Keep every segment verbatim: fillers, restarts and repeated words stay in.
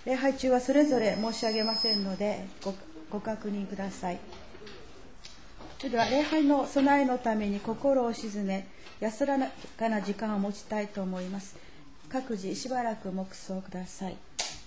礼拝中はそれぞれ申し上げませんので ご, ご確認ください。それでは礼拝の備えのために心を静め安らかな時間を持ちたいと思います。各自しばらく黙想ください。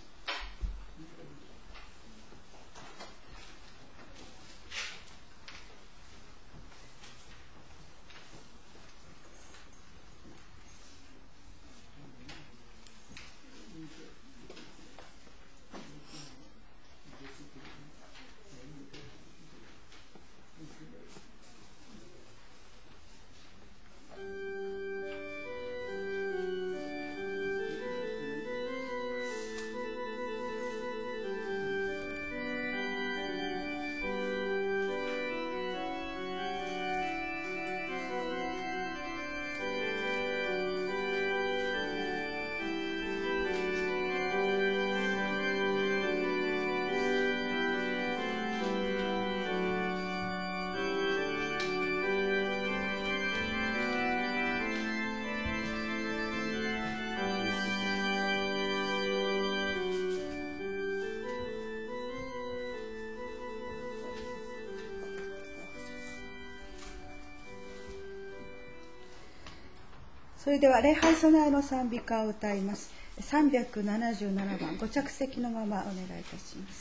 それでは礼拝備えの賛美歌を歌います。さんびゃくななじゅうななばん、ご着席のままお願いいたします。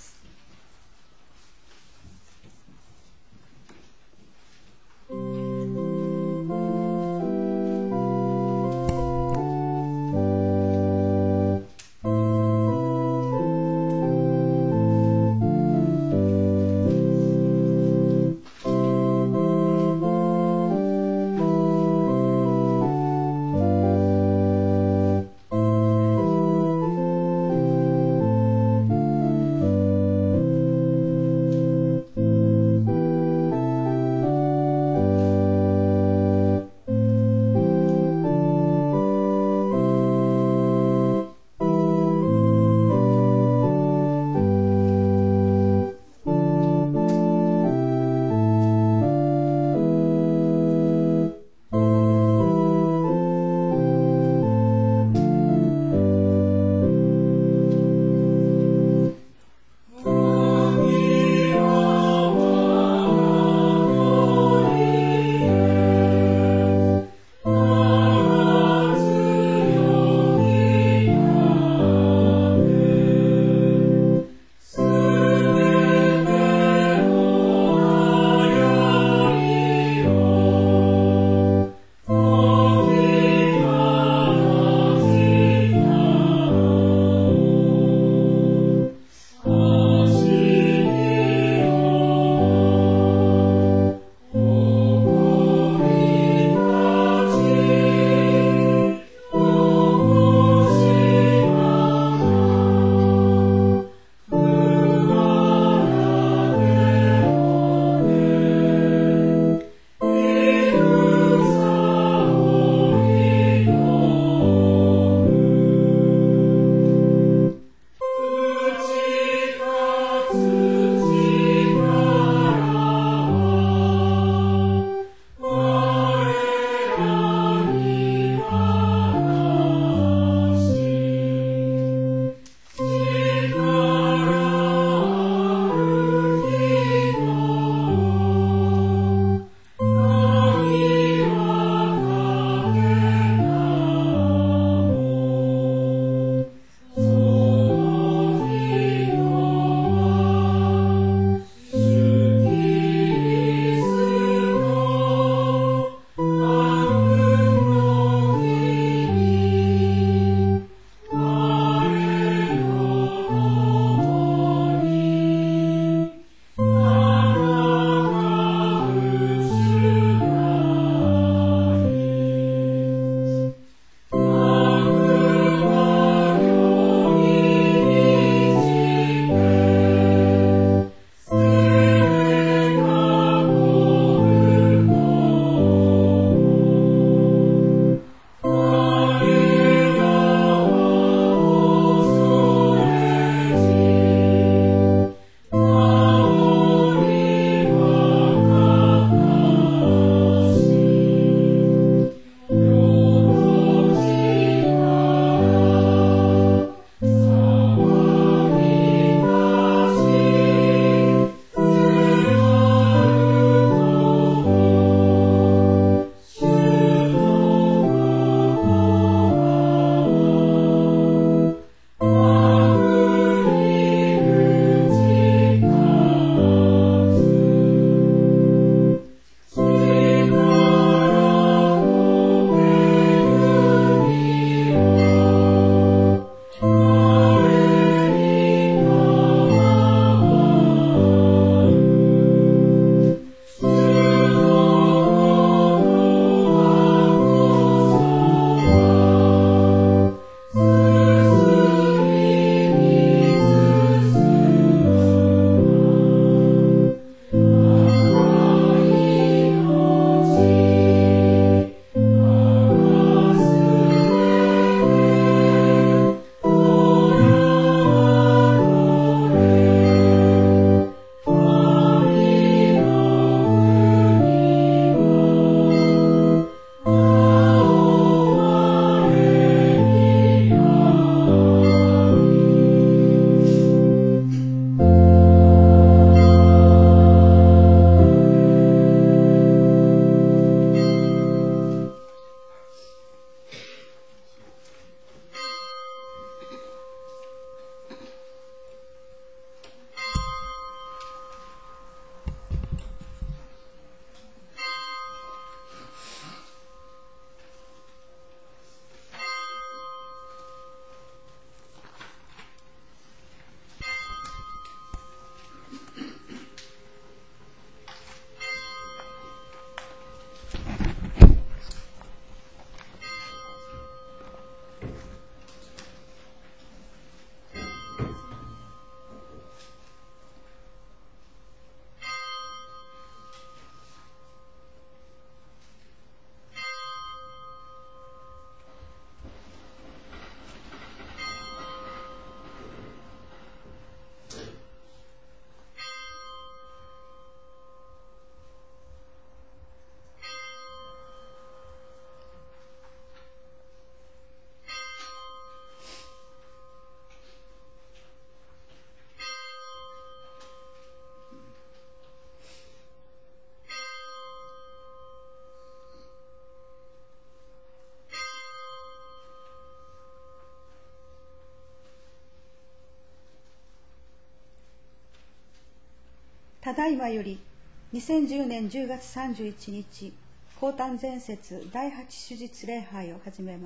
ただいまよりにせんじゅうねんじゅうがつさんじゅういちにち降誕前節だいはち手術礼拝を始めます。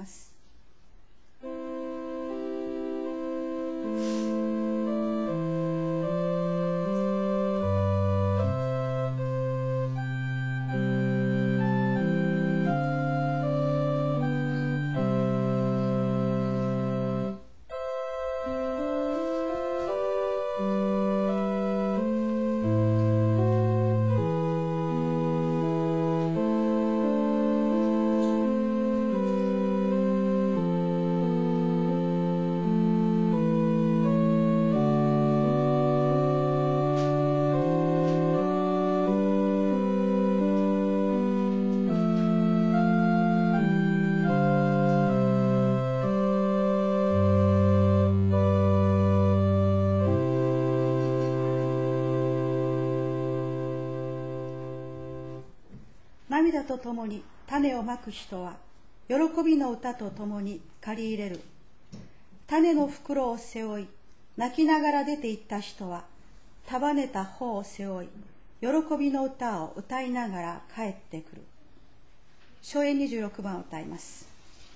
涙とともに種をまく人は喜びの歌とともに借り入れる。種の袋を背負い泣きながら出て行った人は束ねた穂を背負い喜びの歌を歌いながら帰ってくる。唱詠にじゅうろくばんを歌います。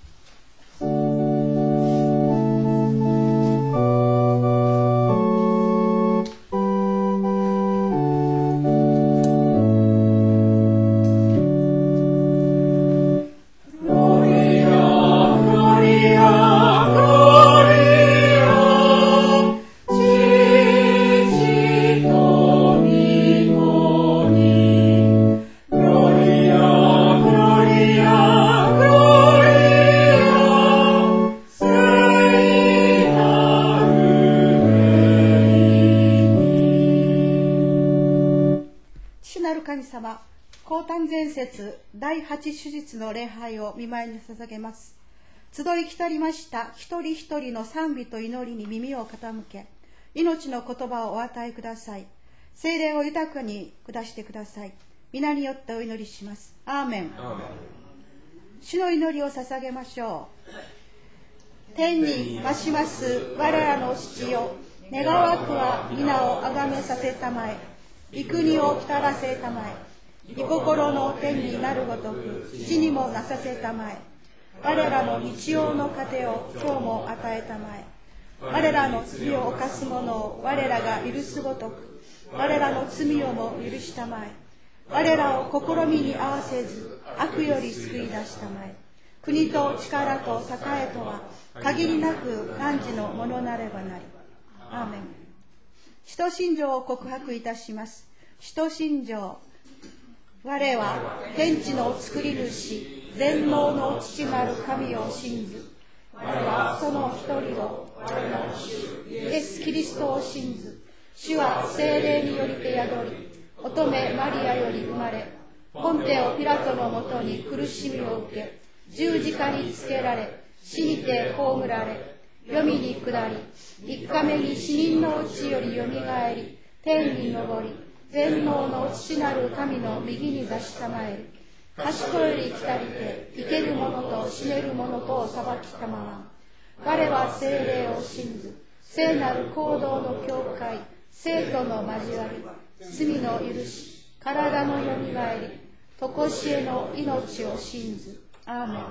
降誕前節だいはち手術の礼拝を御前に捧げます。集い来たりました一人一人の賛美と祈りに耳を傾け、命の言葉をお与えください。聖霊を豊かに下してください。皆によってお祈りします。アーメン。アーメン。主の祈りを捧げましょう。天に増します我らの父よ、願わくは皆をあがめさせたまえ、御国を来たらせたまえ、御心の天になるごとく地にもなさせたまえ。我らの日曜の糧を今日も与えたまえ。我らの罪を犯す者を我らが許すごとく我らの罪をも許したまえ。我らを試みに合わせず悪より救い出したまえ。国と力と栄えとは限りなく汝のものなればなり。アーメン。使徒信条を告白いたします。使徒信条。我は天地の作り主全能の父なる神を信ず。我はその一人を我の主イエス・キリストを信ず。主は聖霊によりて宿り、乙女マリアより生まれ、ポンテオ・ピラトのもとに苦しみを受け、十字架につけられ、死にて葬られ、黄泉に下り、三日目に死人のうちよりよみがえり、天に昇り、全能の父なる神の右に座したまえる。賢より来たりて、生ける者と死ねる者とを裁きたまわん。我は聖霊を信ず、聖なる行動の教会、生徒の交わり、罪の許し、体のよみがえり、とこしえの命を信ず。アーメン。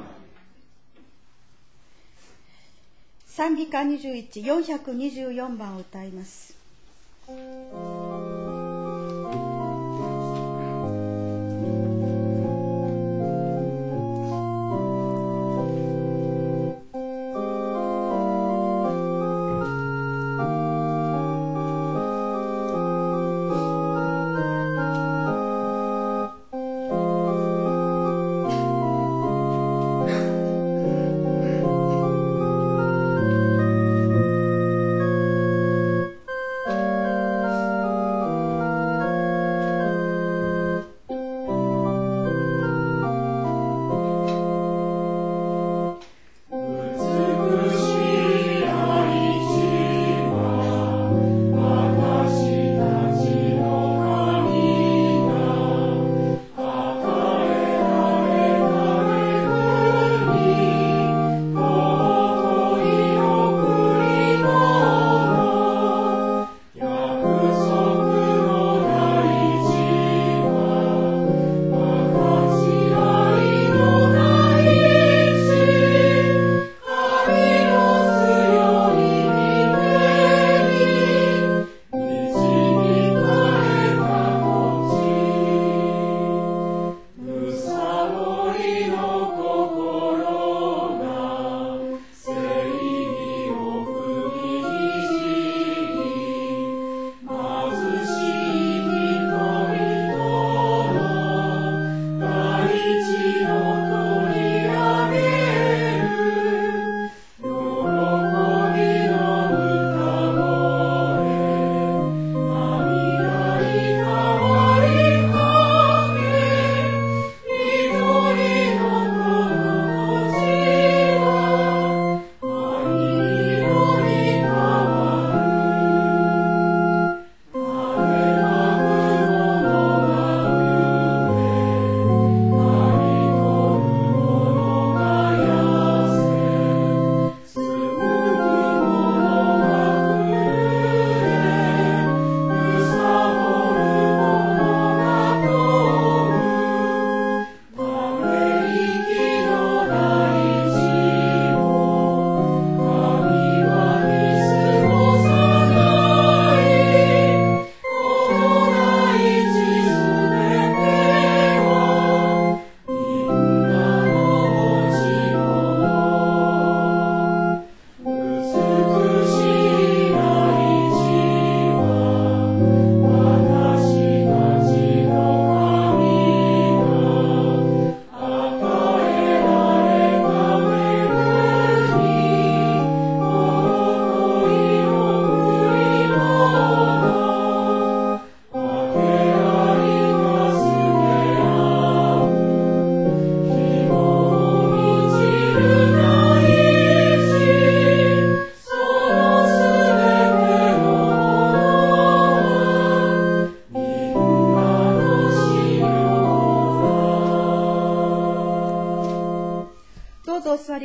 賛美歌にじゅういち、よんひゃくにじゅうよんばんを歌います。 「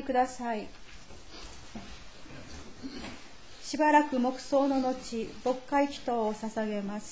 ください。しばらく黙想の後、牧会祈祷を捧げます。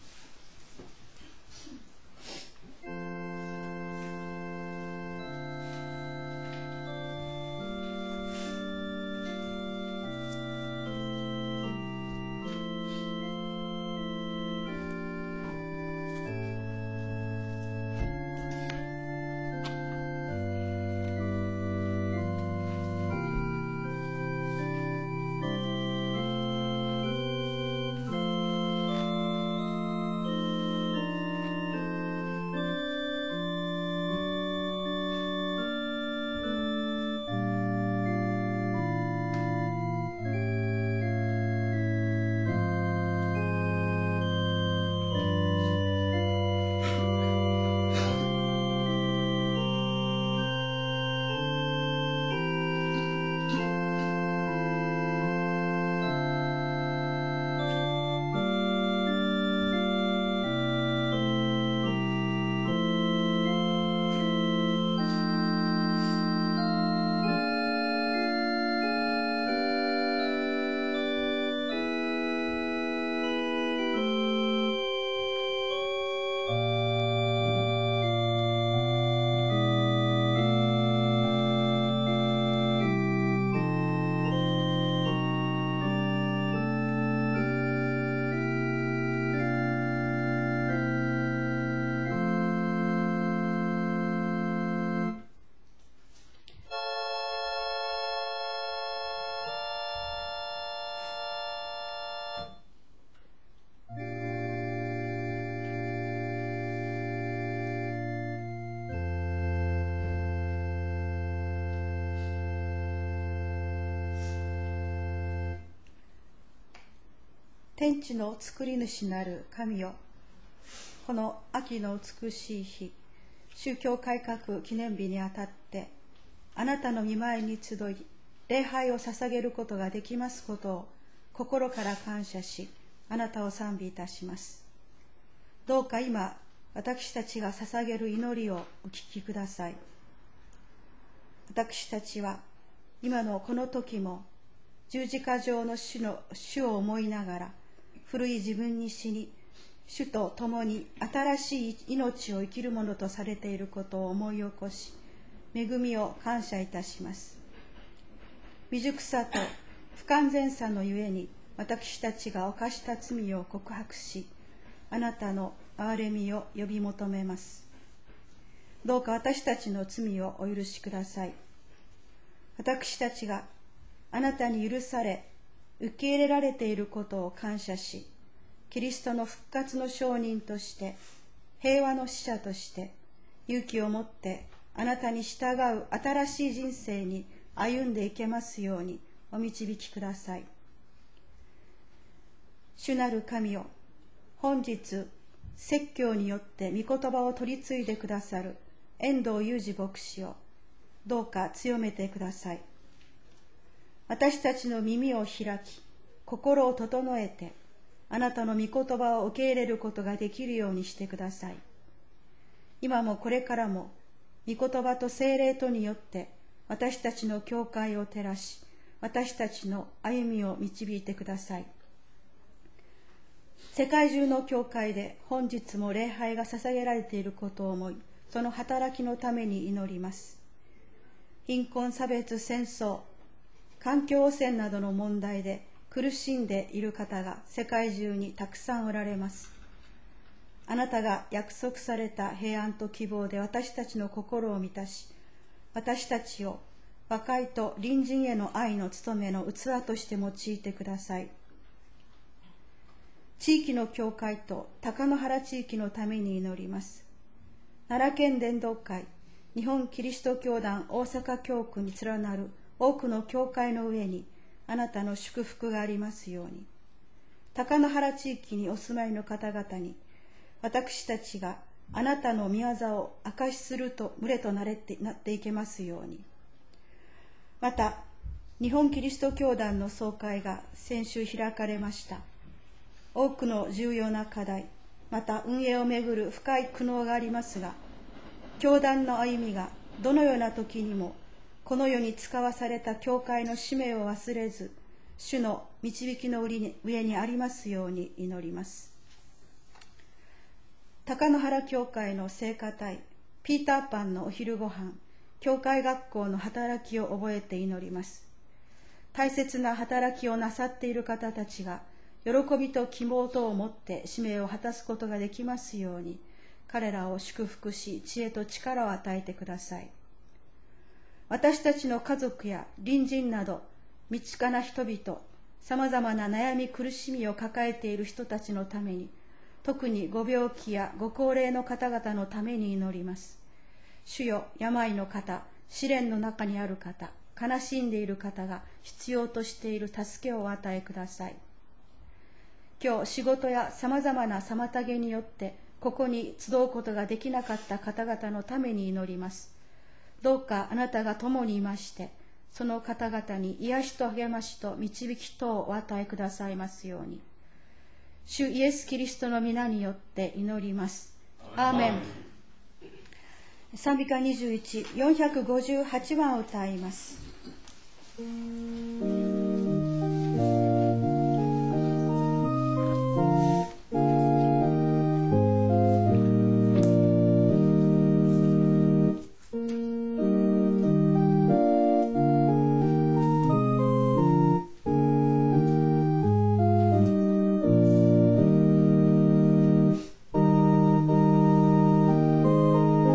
天地の作り主なる神よ、この秋の美しい日、宗教改革記念日にあたってあなたの御前に集い礼拝を捧げることができますことを心から感謝し、あなたを賛美いたします。どうか今私たちが捧げる祈りをお聞きください。私たちは今のこの時も十字架上の主の主を思いながら、古い自分に死に、主と共に新しい命を生きるものとされていることを思い起こし、恵みを感謝いたします。未熟さと不完全さのゆえに、私たちが犯した罪を告白し、あなたの憐れみを呼び求めます。どうか私たちの罪をお許しください。私たちがあなたに許され、受け入れられていることを感謝し、キリストの復活の証人として、平和の使者として、勇気を持ってあなたに従う新しい人生に歩んでいけますようにお導きください。主なる神よ、本日説教によって御言葉を取り継いでくださる遠藤裕二牧師をどうか強めてください。私たちの耳を開き、心を整えて、あなたの御言葉を受け入れることができるようにしてください。今もこれからも、御言葉と聖霊とによって、私たちの教会を照らし、私たちの歩みを導いてください。世界中の教会で本日も礼拝が捧げられていることを思い、その働きのために祈ります。貧困、差別、戦争、環境汚染などの問題で苦しんでいる方が世界中にたくさんおられます。あなたが約束された平安と希望で私たちの心を満たし、私たちを和解と隣人への愛の務めの器として用いてください。地域の教会と高野原地域のために祈ります。奈良県伝道会、日本キリスト教団大阪教区に連なる多くの教会の上にあなたの祝福がありますように。高野原地域にお住まいの方々に、私たちがあなたの御業を証しすると群れとなれてなっていけますように。また、日本キリスト教団の総会が先週開かれました。多くの重要な課題、また運営をめぐる深い苦悩がありますが、教団の歩みがどのような時にもこの世に使わされた教会の使命を忘れず、主の導きの上にありますように祈ります。高野原教会の聖歌隊、ピーターパンのお昼ご飯、教会学校の働きを覚えて祈ります。大切な働きをなさっている方たちが、喜びと希望とを持って使命を果たすことができますように、彼らを祝福し、知恵と力を与えてください。私たちの家族や隣人など、身近な人々、さまざまな悩み苦しみを抱えている人たちのために、特にご病気やご高齢の方々のために祈ります。主よ、病の方、試練の中にある方、悲しんでいる方が必要としている助けをお与えください。今日、仕事やさまざまな妨げによって、ここに集うことができなかった方々のために祈ります。どうかあなたが共にいまして、その方々に癒しと励ましと導きとをお与えくださいますように。主イエス・キリストの皆によって祈ります。アーメン。賛美歌にじゅういち、よんひゃくごじゅうはちばんを歌います。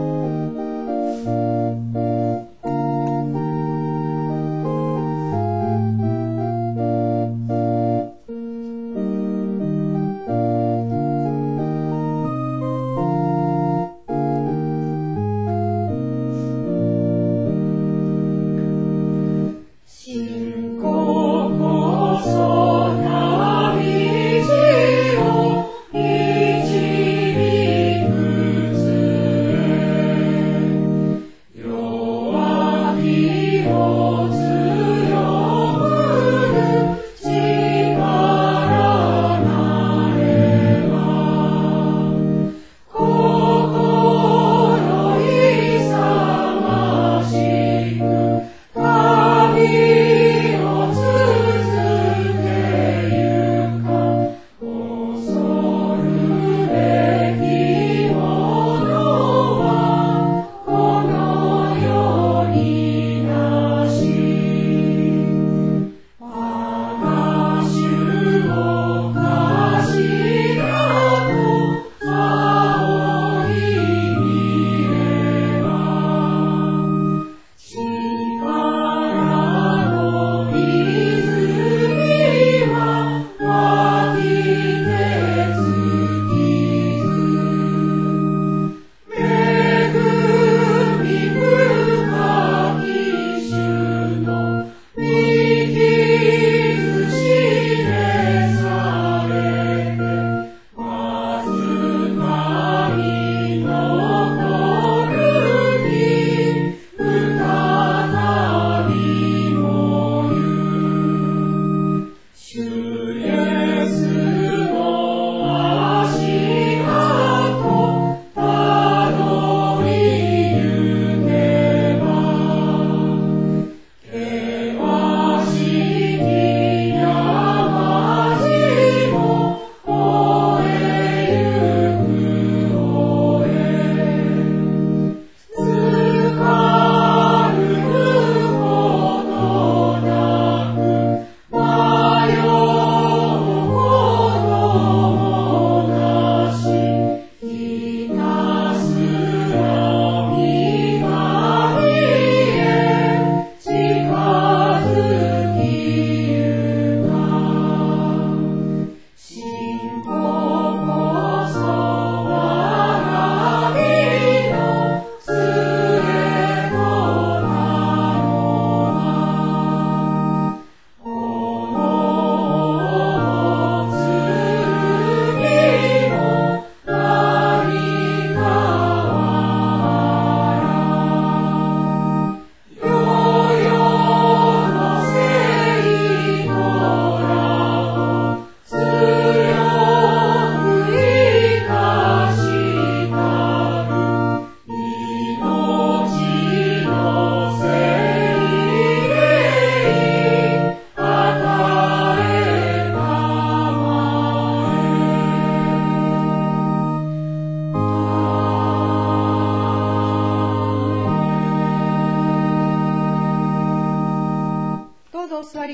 「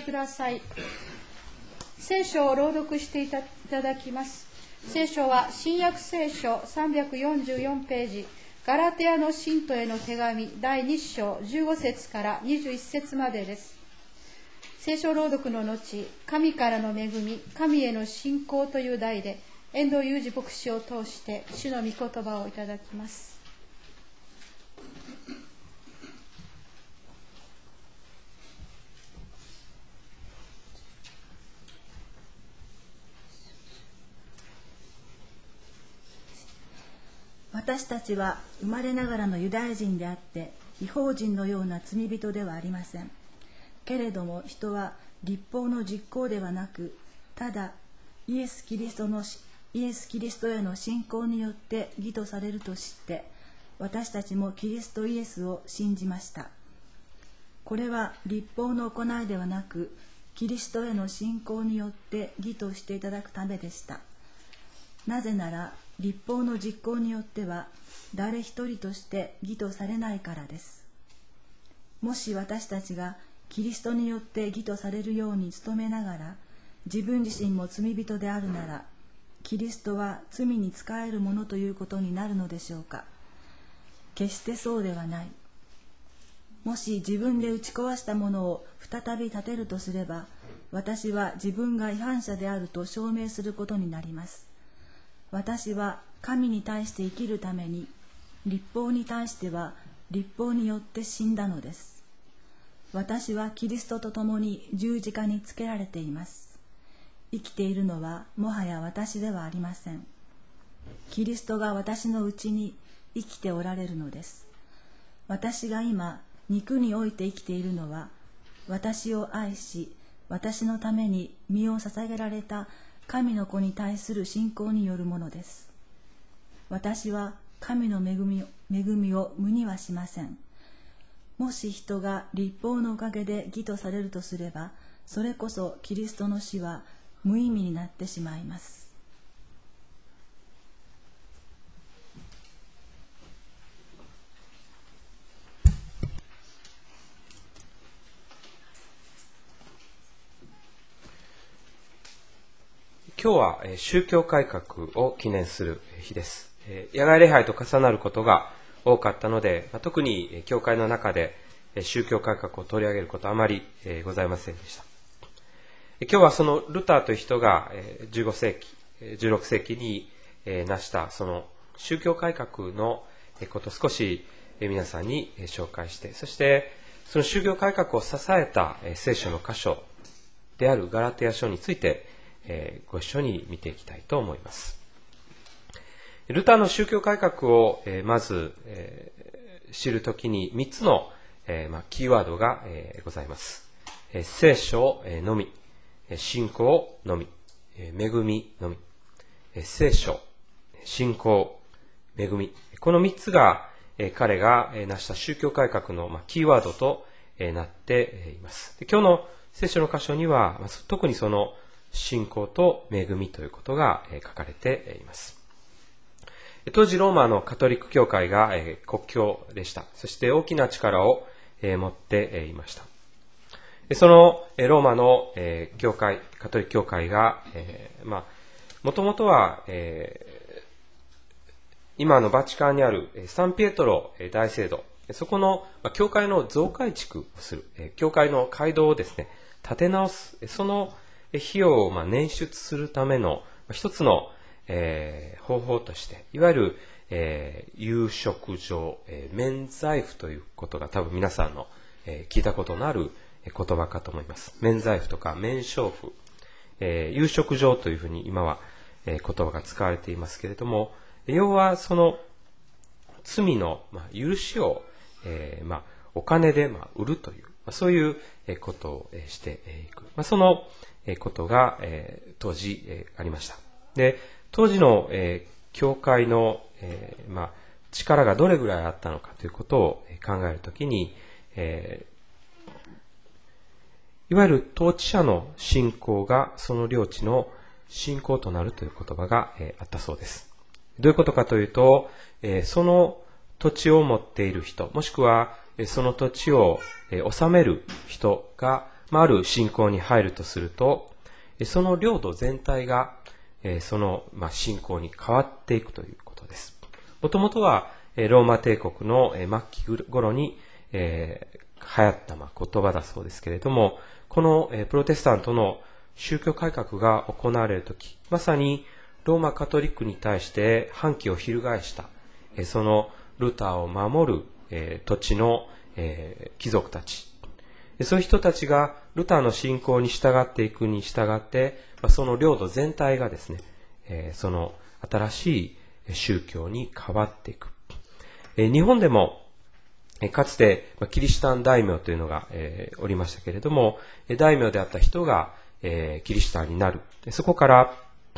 りください。聖書を朗読していただきます。聖書は新約聖書さんびゃくよんじゅうよんページ、ガラテヤの信徒への手紙だいに章じゅうご節からにじゅういち節までです。聖書朗読の後、神からの恵み、神への信仰という題で、遠藤裕二牧師を通して主の御言葉をいただきます。 私たちは生まれながらのユダヤ人であって異邦人のような罪人ではありません。けれども人は律法の実行ではなく、ただイエス・キリストのイエス・キリストへの信仰によって義とされると知って、私たちもキリストイエスを信じました。これは律法の行いではなく、キリストへの信仰によって義としていただくためでした。なぜなら律法の実行によっては誰一人として義とされないからです。もし私たちがキリストによって義とされるように努めながら自分自身も罪人であるなら、キリストは罪に仕えるものということになるのでしょうか。決してそうではない。もし自分で打ち壊したものを再び建てるとすれば、私は自分が違反者であると証明することになります。私は神に対して生きるために、律法に対しては律法によって死んだのです。私はキリストと共に十字架につけられています。生きているのはもはや私ではありません。キリストが私のうちに生きておられるのです。私が今肉において生きているのは、私を愛し私のために身を捧げられた神の子に対する信仰によるものです。私は神の恵みを、恵みを無にはしません。もし人が律法のおかげで義とされるとすれば、それこそキリストの死は無意味になってしまいます。 今日は宗教改革を記念する日です。野外礼拝と重なることが多かったので、特に教会の中で宗教改革を取り上げることはあまりございませんでした。今日はそのルターという人がじゅうご世紀、じゅうろく世紀に成したその宗教改革のことを少し皆さんに紹介して、そしてその宗教改革を支えた聖書の箇所であるガラテヤ書についてご一緒に見ていきたいと思います。ルターの宗教改革をまず知るときにみっつのキーワードがございます。聖書のみ、信仰のみ、恵みのみ。聖書、信仰、恵み。このみっつが彼が成した宗教改革のキーワードとなっています。今日の聖書の箇所には特にその信仰と恵みということが書かれています。当時ローマのカトリック教会が国教でした。そして大きな力を持っていました。そのローマの教会、カトリック教会が、まあ、もともとは、今のバチカンにあるサンピエトロ大聖堂、そこの教会の増改築をする、教会の街道をですね、建て直す、その費用を捻出するための一つの方法として、いわゆる夕食場、免罪符ということが多分皆さんの聞いたことのある言葉かと思います。免罪符とか免償符、夕食場というふうに今は言葉が使われていますけれども、要はその罪の許しをお金で売るという、そういうことをしていく。そのことが当時ありました。で、当時の教会の力がどれぐらいあったのかということを考えるときに、いわゆる統治者の信仰がその領地の信仰となるという言葉があったそうです。どういうことかというと、その土地を持っている人、もしくはその土地を治める人がまあ、ある信仰に入るとすると、その領土全体が、その、まあ、信仰に変わっていくということです。もともとは、ローマ帝国の末期頃に、えー、流行った、まあ、言葉だそうですけれども、この、プロテスタントの宗教改革が行われるとき、まさにローマカトリックに対して反旗を翻した、そのルターを守る、えー、土地の、えー、貴族たち、そういう人たちがルターの信仰に従っていくに従って、その領土全体がですね、その新しい宗教に変わっていく。日本でもかつてキリシタン大名というのがおりましたけれども、大名であった人がキリシタンになる。そこから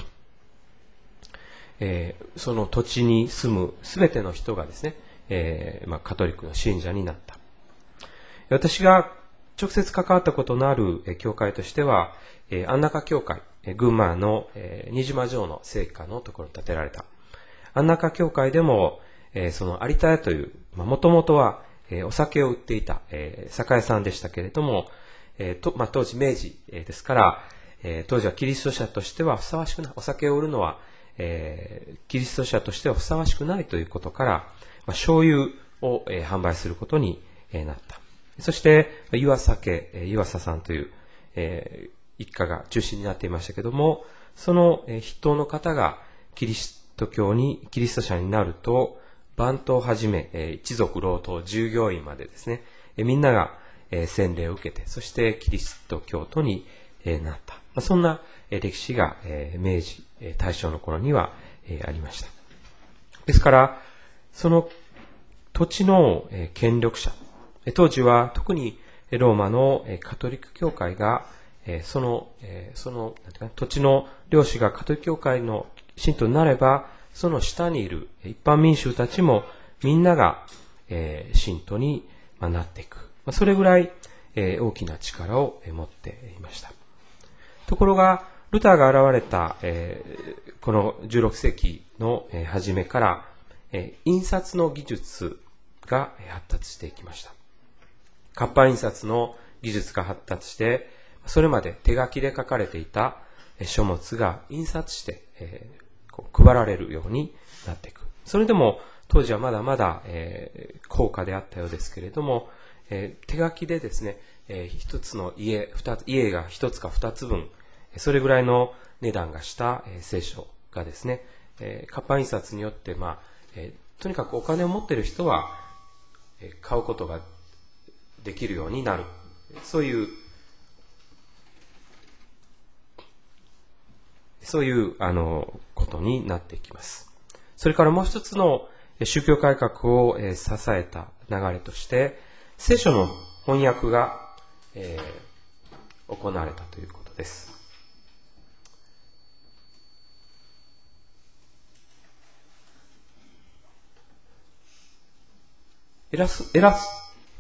その土地に住むすべての人がですね、カトリックの信者になった。私が直接関わったことのある教会としては、安中教会、群馬の新島城の聖火のところに建てられた。安中教会でも、その有田屋という、もともとはお酒を売っていた酒屋さんでしたけれども、まあ、当時明治ですから、当時はキリスト者としてはふさわしくない、お酒を売るのは、キリスト者としてはふさわしくないということから、まあ、醤油を販売することになった。そして、岩佐家、岩佐さんという、えー、一家が中心になっていましたけども、その筆頭の方がキリスト教に、キリスト者になると、番頭をはじめ、えー、一族老頭、従業員までですね、えー、みんなが、えー、洗礼を受けて、そしてキリスト教徒に、えー、なった。まあ、そんな、えー、歴史が、えー、明治、えー、大正の頃には、えー、ありました。ですから、その土地の、えー、権力者、当時は特にローマのカトリック教会がその、そのなんていうか土地の領主がカトリック教会の信徒になれば、その下にいる一般民衆たちもみんなが信徒になっていく。それぐらい大きな力を持っていました。ところが、ルターが現れたこのじゅうろくせいきの初めから印刷の技術が発達していきました。活版印刷の技術が発達して、それまで手書きで書かれていた書物が印刷して、えー、こう配られるようになっていく。それでも当時はまだまだ、えー、高価であったようですけれども、えー、手書きでですね、えー、一つの家、二つ、家が一つか二つ分、それぐらいの値段がした、えー、聖書がですね、えー、活版印刷によって、まあえー、とにかくお金を持っている人は、えー、買うことができるようになる。そういう、そういう、あの、ことになっていきます。それからもう一つの宗教改革を支えた流れとして、聖書の翻訳が、えー、行われたということです。エラス、エラス、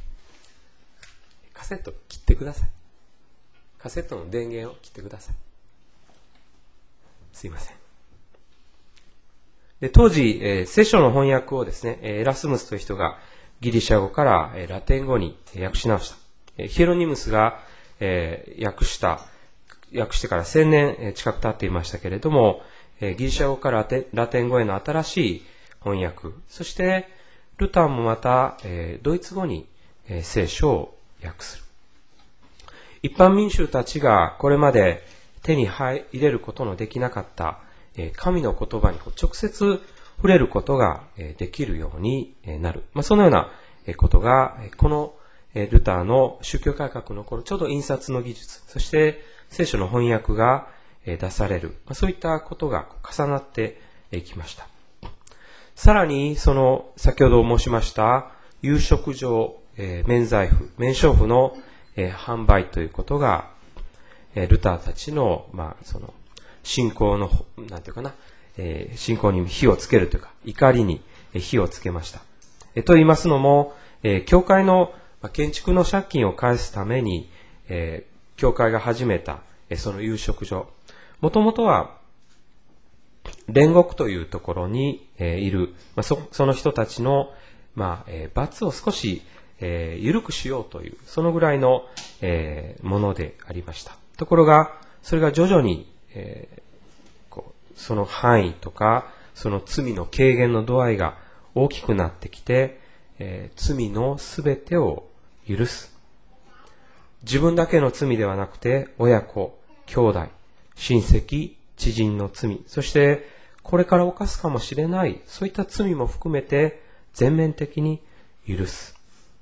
カセット切ってください。カセットの電源を切ってください。すいません。で当時、えー、聖書の翻訳をですね、エラスムスという人がギリシャ語から、えー、ラテン語に訳し直した。えー、ヒエロニムスが、えー、訳した、訳してからせんねん近く経っていましたけれども、えー、ギリシャ語からラテ、ラテン語への新しい翻訳、そしてルターもまた、えー、ドイツ語に、えー、聖書を訳する。一般民衆たちがこれまで手に入れることのできなかった神の言葉に直接触れることができるようになる。まあ、そのようなことがこのルターの宗教改革の頃、ちょうど印刷の技術、そして聖書の翻訳が出される。まあ、そういったことが重なっていきました。さらにその先ほど申しました有色上えー、免罪符、免償符の、えー、販売ということが、えー、ルターたちの、まあ、その、信仰の、なんていうかな、えー、信仰に火をつけるというか、怒りに火をつけました。えー、と言いますのも、えー、教会の、まあ、建築の借金を返すために、えー、教会が始めた、えー、その有色所。もともとは、煉獄というところに、えー、いる、まあ、そ、その人たちの、まあ、えー、罰を少し、 えー、緩くしようという、そのぐらいの、えー、ものでありました。ところが、それが徐々に、えー、こうその範囲とか、その罪の軽減の度合いが大きくなってきて、えー、罪のすべてを許す。自分だけの罪ではなくて、親子、兄弟、親戚、知人の罪、そしてこれから犯すかもしれない、そういった罪も含めて全面的に許す。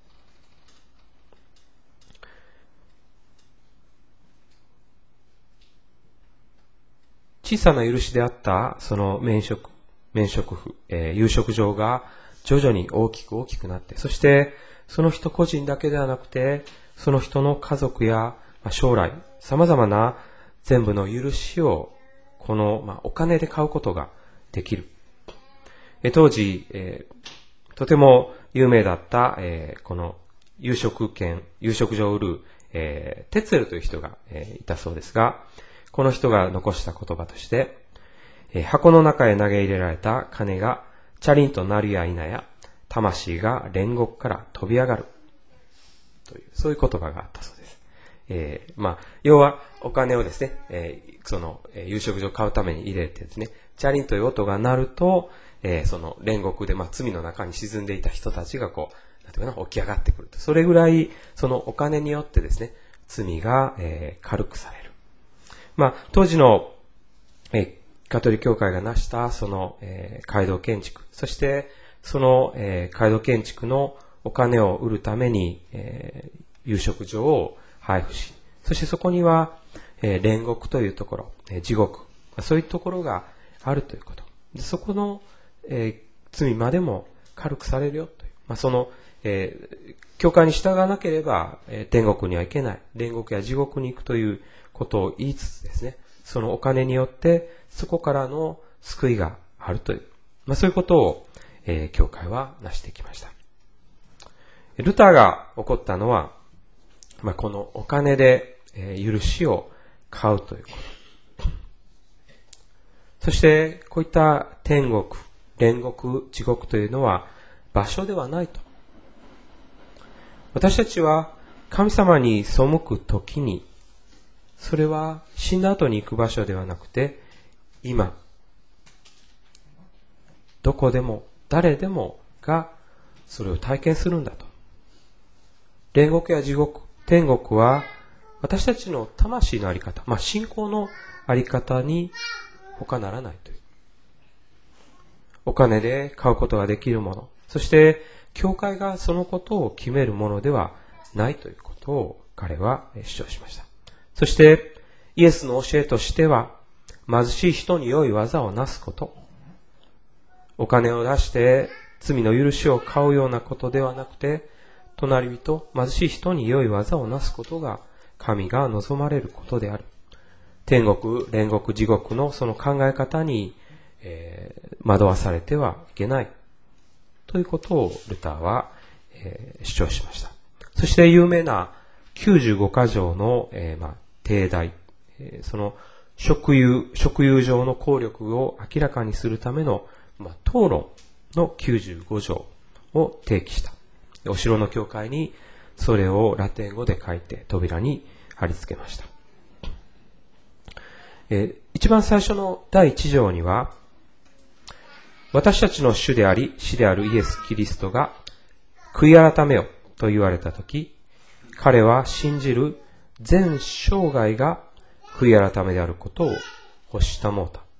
小さな許しであったその免職、免職符、えー、有職状が徐々に大きく大きくなって、そしてその人個人だけではなくて、その人の家族や将来、様々な全部の許しをこの、まあ、お金で買うことができる。え当時、えー、とても有名だった、えー、この有職権、有職状を売る、えー、テツェルという人が、えー、いたそうですが、この人が残した言葉として、えー、箱の中へ投げ入れられた金がチャリンとなるや否や、魂が煉獄から飛び上がる。という、そういう言葉があったそうです。えー、まあ、要はお金をですね、えー、その、えー、有職状を買うために入れてですね、チャリンという音が鳴ると、えー、その煉獄で、まあ、罪の中に沈んでいた人たちがこう、なんていうかな、起き上がってくると。それぐらい、そのお金によってですね、罪が、えー、軽くされる。まあ、当時の、えー、カトリック教会が成した、その、えー、街道建築、そして、その、えー、街道建築のお金を売るために、えー、有職状を配布し、そしてそこには、えー、煉獄というところ、えー、地獄、そういうところがあるということ。でそこの、えー、罪までも軽くされるよという。まあ、その、えー、教会に従わなければ、えー、天国には行けない。煉獄や地獄に行くということを言いつつですね、そのお金によってそこからの救いがあるという、まあ、そういうことを、えー、教会は成してきました。ルターが起こったのは、まあ、このお金で、えー、許しを買うということ。そしてこういった天国、煉獄、地獄というのは場所ではないと。私たちは神様に背くときに、それは死んだ後に行く場所ではなくて、今、どこでも誰でもがそれを体験するんだと。煉獄や地獄、天国は私たちの魂のあり方、まあ信仰のあり方に他ならないという。お金で買うことができるもの、そして教会がそのことを決めるものではないということを彼は主張しました。そしてイエスの教えとしては、貧しい人に良い技をなすこと、お金を出して罪の許しを買うようなことではなくて、隣人、貧しい人に良い技をなすことが神が望まれることである。天国、煉獄、地獄のその考え方に、えー、惑わされてはいけないということをルターは、えー、主張しました。そして有名なきゅうじゅうごか条の、えーまあ、定題、えー、その職有、職有上の効力を明らかにするための、まあ、討論のきゅうじゅうご条を提起した。お城の教会にそれをラテン語で書いて扉に貼り付けました。えー、一番最初のだいいち条には、私たちの主であり死であるイエス・キリストが悔い改めよと言われたとき、彼は信じる全生涯が悔い改めであることを欲したもうた。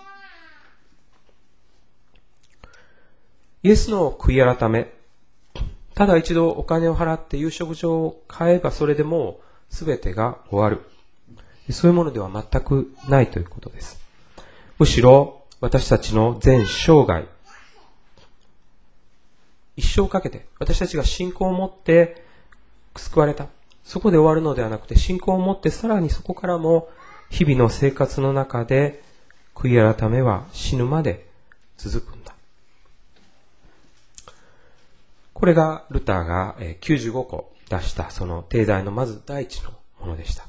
イエスの悔い改め、ただ一度お金を払って有職状を買えばそれでもう全てが終わる。そういうものでは全くないということです。むしろ私たちの全生涯、一生かけて私たちが信仰を持って救われた。そこで終わるのではなくて、信仰を持ってさらにそこからも日々の生活の中で悔い改めは死ぬまで続くんだ。これがルターがきゅうじゅうごこ出したその定題のまず第一のものでした。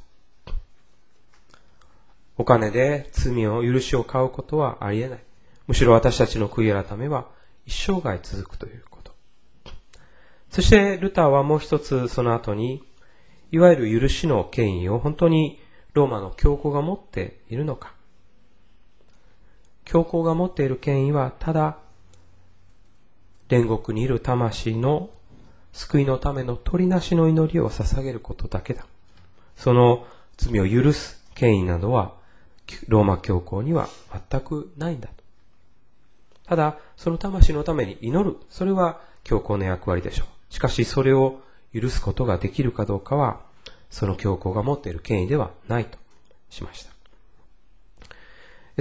お金で罪を許しを買うことはありえない。むしろ私たちの悔い改めは一生涯続くということ。 そしてルターはもう一つその後に、いわゆる許しの権威を本当にローマの教皇が持っているのか。教皇が持っている権威はただ煉獄にいる魂の救いのための取りなしの祈りを捧げることだけだ。その罪を許す権威などはローマ教皇には全くないんだと。ただその魂のために祈る、それは教皇の役割でしょう。しかしそれを許すことができるかどうかはその教皇が持っている権威ではないとしました。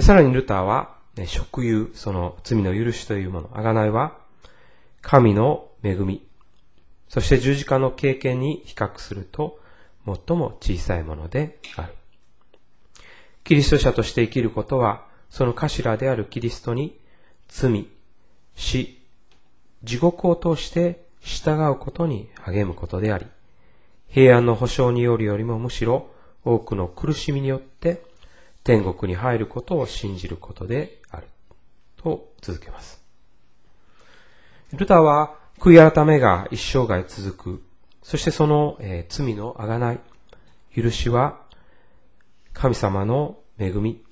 さらにルターは贖喩、その罪の許しというもの、贖いは神の恵み、そして十字架の経験に比較すると最も小さいものである。キリスト者として生きることは、その頭であるキリストに罪、死、地獄を通して従うことに励むことであり、平安の保証によるよりもむしろ多くの苦しみによって天国に入ることを信じることであると続けます。ルターは悔い改めが一生涯続く。そしてその、えー、罪の贖い、許しは神様の恵み。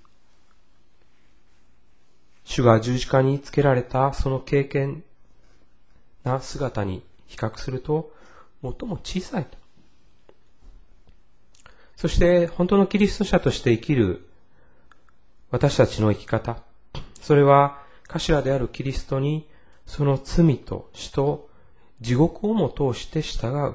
主が十字架につけられたその経験な姿に比較すると最も小さいと。そして本当のキリスト者として生きる私たちの生き方、それは頭であるキリストにその罪と死と地獄をも通して従う。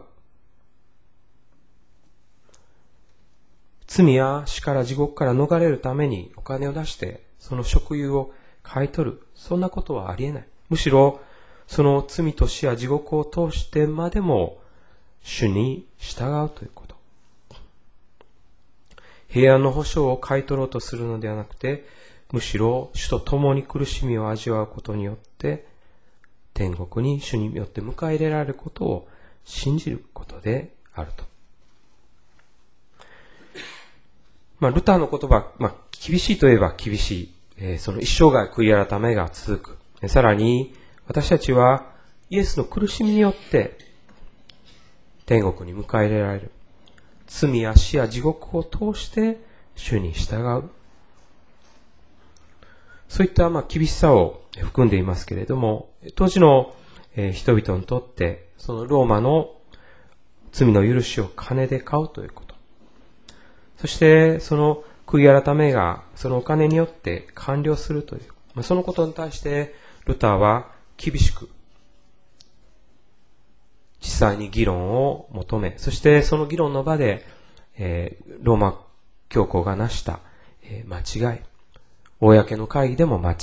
罪や死から地獄から逃れるためにお金を出してその贖喩を買い取る。そんなことはありえない。むしろその罪と死や地獄を通してまでも主に従うということ。平安の保証を買い取ろうとするのではなくて、むしろ主と共に苦しみを味わうことによって天国に主によって迎え入れられることを信じることであると。まあ、ルターの言葉、まあ、厳しいといえば厳しい。えー、その一生涯悔い改めが続く。さらに、私たちはイエスの苦しみによって天国に迎え入れられる。罪や死や地獄を通して主に従う。そういったまあ厳しさを含んでいますけれども、当時の人々にとってそのローマの罪の許しを金で買うということ。そしてその悔い改めがそのお金によって完了するという、そのことに対してルターは厳しく実際に議論を求め、そしてその議論の場で、えー、ローマ教皇が成した、えー、間違い、公の会議でも間違う、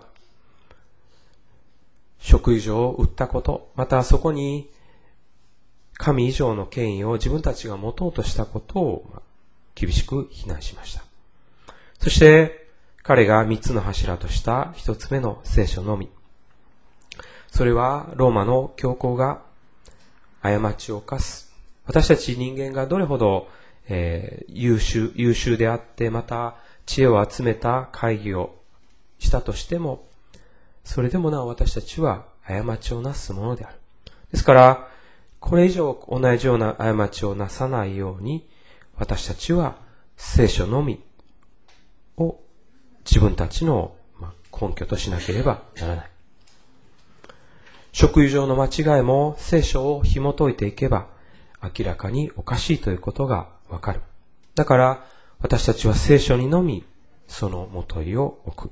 贖喩状を売ったこと、またそこに神以上の権威を自分たちが持とうとしたことを、まあ、厳しく非難しました。そして彼が三つの柱とした一つ目の聖書のみ。それはローマの教皇が過ちを犯す。私たち人間がどれほど、えー、優秀、優秀であって、また知恵を集めた会議をしたとしても、それでもなお私たちは過ちをなすものである。ですから、これ以上同じような過ちをなさないように、私たちは聖書のみを自分たちの根拠としなければならない。贖喩上の間違いも聖書を紐解いていけば明らかにおかしいということがわかる。だから私たちは聖書にのみそのもといを置く。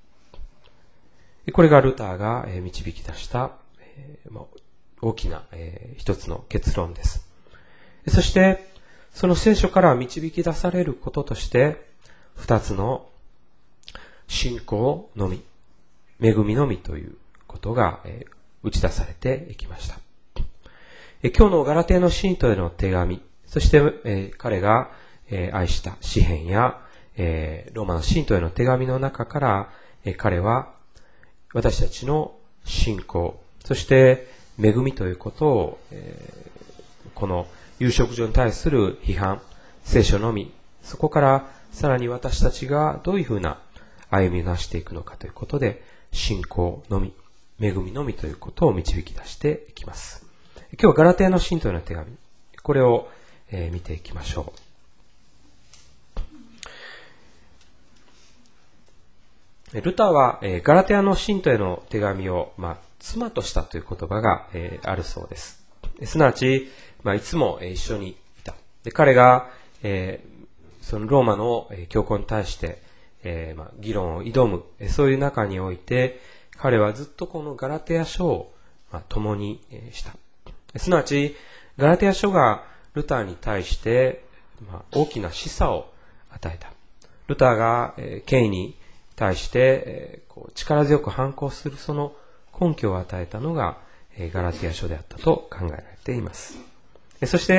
これがルターが導き出した大きな一つの結論です。そしてその聖書から導き出されることとして二つの信仰のみ、恵みのみということが打ち出されていきました。今日のガラテヤの信徒への手紙、そして、えー、彼が、えー、愛した詩編や、えー、ローマの信徒への手紙の中から、えー、彼は私たちの信仰、そして恵みということを、えー、この有色上に対する批判、聖書のみ、そこからさらに私たちがどういうふうな歩みをなしていくのかということで、信仰のみ、恵みのみということを導き出していきます。 今日はガラテヤの信徒への手紙、これを、えー、見ていきましょう。ルターは、えー、ガラテヤの信徒への手紙を、まあ、妻としたという言葉が、えー、あるそうです。すなわち、まあ、いつも一緒にいた。で彼が、えー、そのローマの教皇に対して、えーまあ、議論を挑む、そういう中において、彼はずっとこのガラテヤ書を、まあ、共にした。すなわち、ガラテヤ書がルターに対して、まあ、大きな示唆を与えた。ルターが、えー、権威に対して、えー、こう力強く反抗するその根拠を与えたのが、えー、ガラテヤ書であったと考えられています。そして、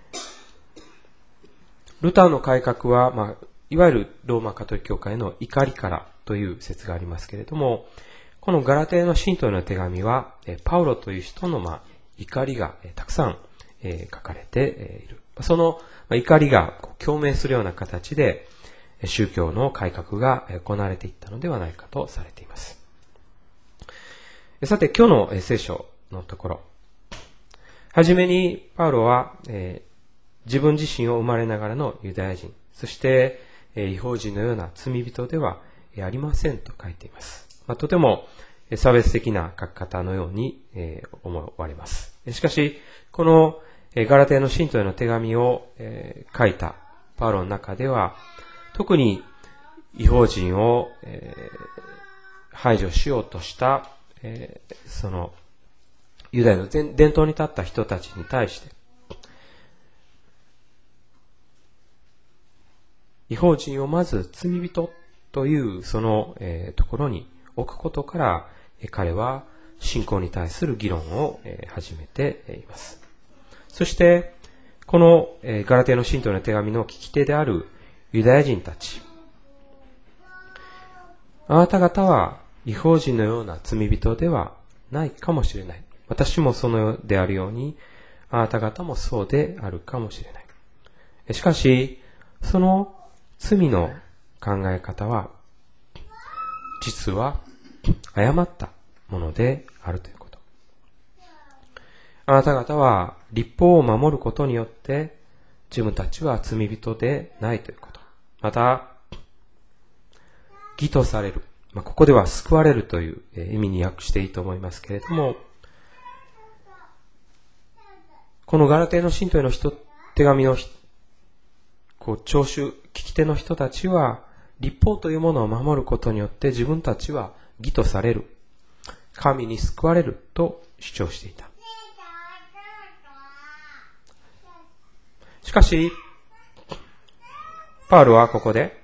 ルターの改革は、まあ、いわゆるローマカトリック教会の怒りからという説がありますけれども、このガラテヤの信徒への手紙は、パウロという人の、まあ、怒りがたくさん書かれている。その怒りが共鳴するような形で、宗教の改革が行われていったのではないかとされています。さて、今日の聖書のところ。はじめに、パウロは、えー、自分自身を生まれながらのユダヤ人、そして、えー、異邦人のような罪人ではありませんと書いています。まあ、とても差別的な書き方のように、えー、思われます。しかし、この、えー、ガラテヤの信徒への手紙を、えー、書いたパウロの中では、特に異邦人を、えー、排除しようとした、えー、そのユダヤの伝統に立った人たちに対して、異邦人をまず罪人というその、えー、ところに置くことから、えー、彼は信仰に対する議論を、えー、始めています。そして、この、えー、ガラテヤの信徒の手紙の聞き手であるユダヤ人たち、あなた方は異邦人のような罪人ではないかもしれない。私もそのようであるように、あなた方もそうであるかもしれない。しかし、その罪の考え方は、実は誤ったものであるということ。あなた方は律法を守ることによって、自分たちは罪人でないということ。また、義とされる。まあ、ここでは救われるという意味に訳していいと思いますけれども、このガラテヤの信徒への人手紙のこう聴取、聞き手の人たちは、律法というものを守ることによって自分たちは義とされる。神に救われると主張していた。しかし、パウロはここで、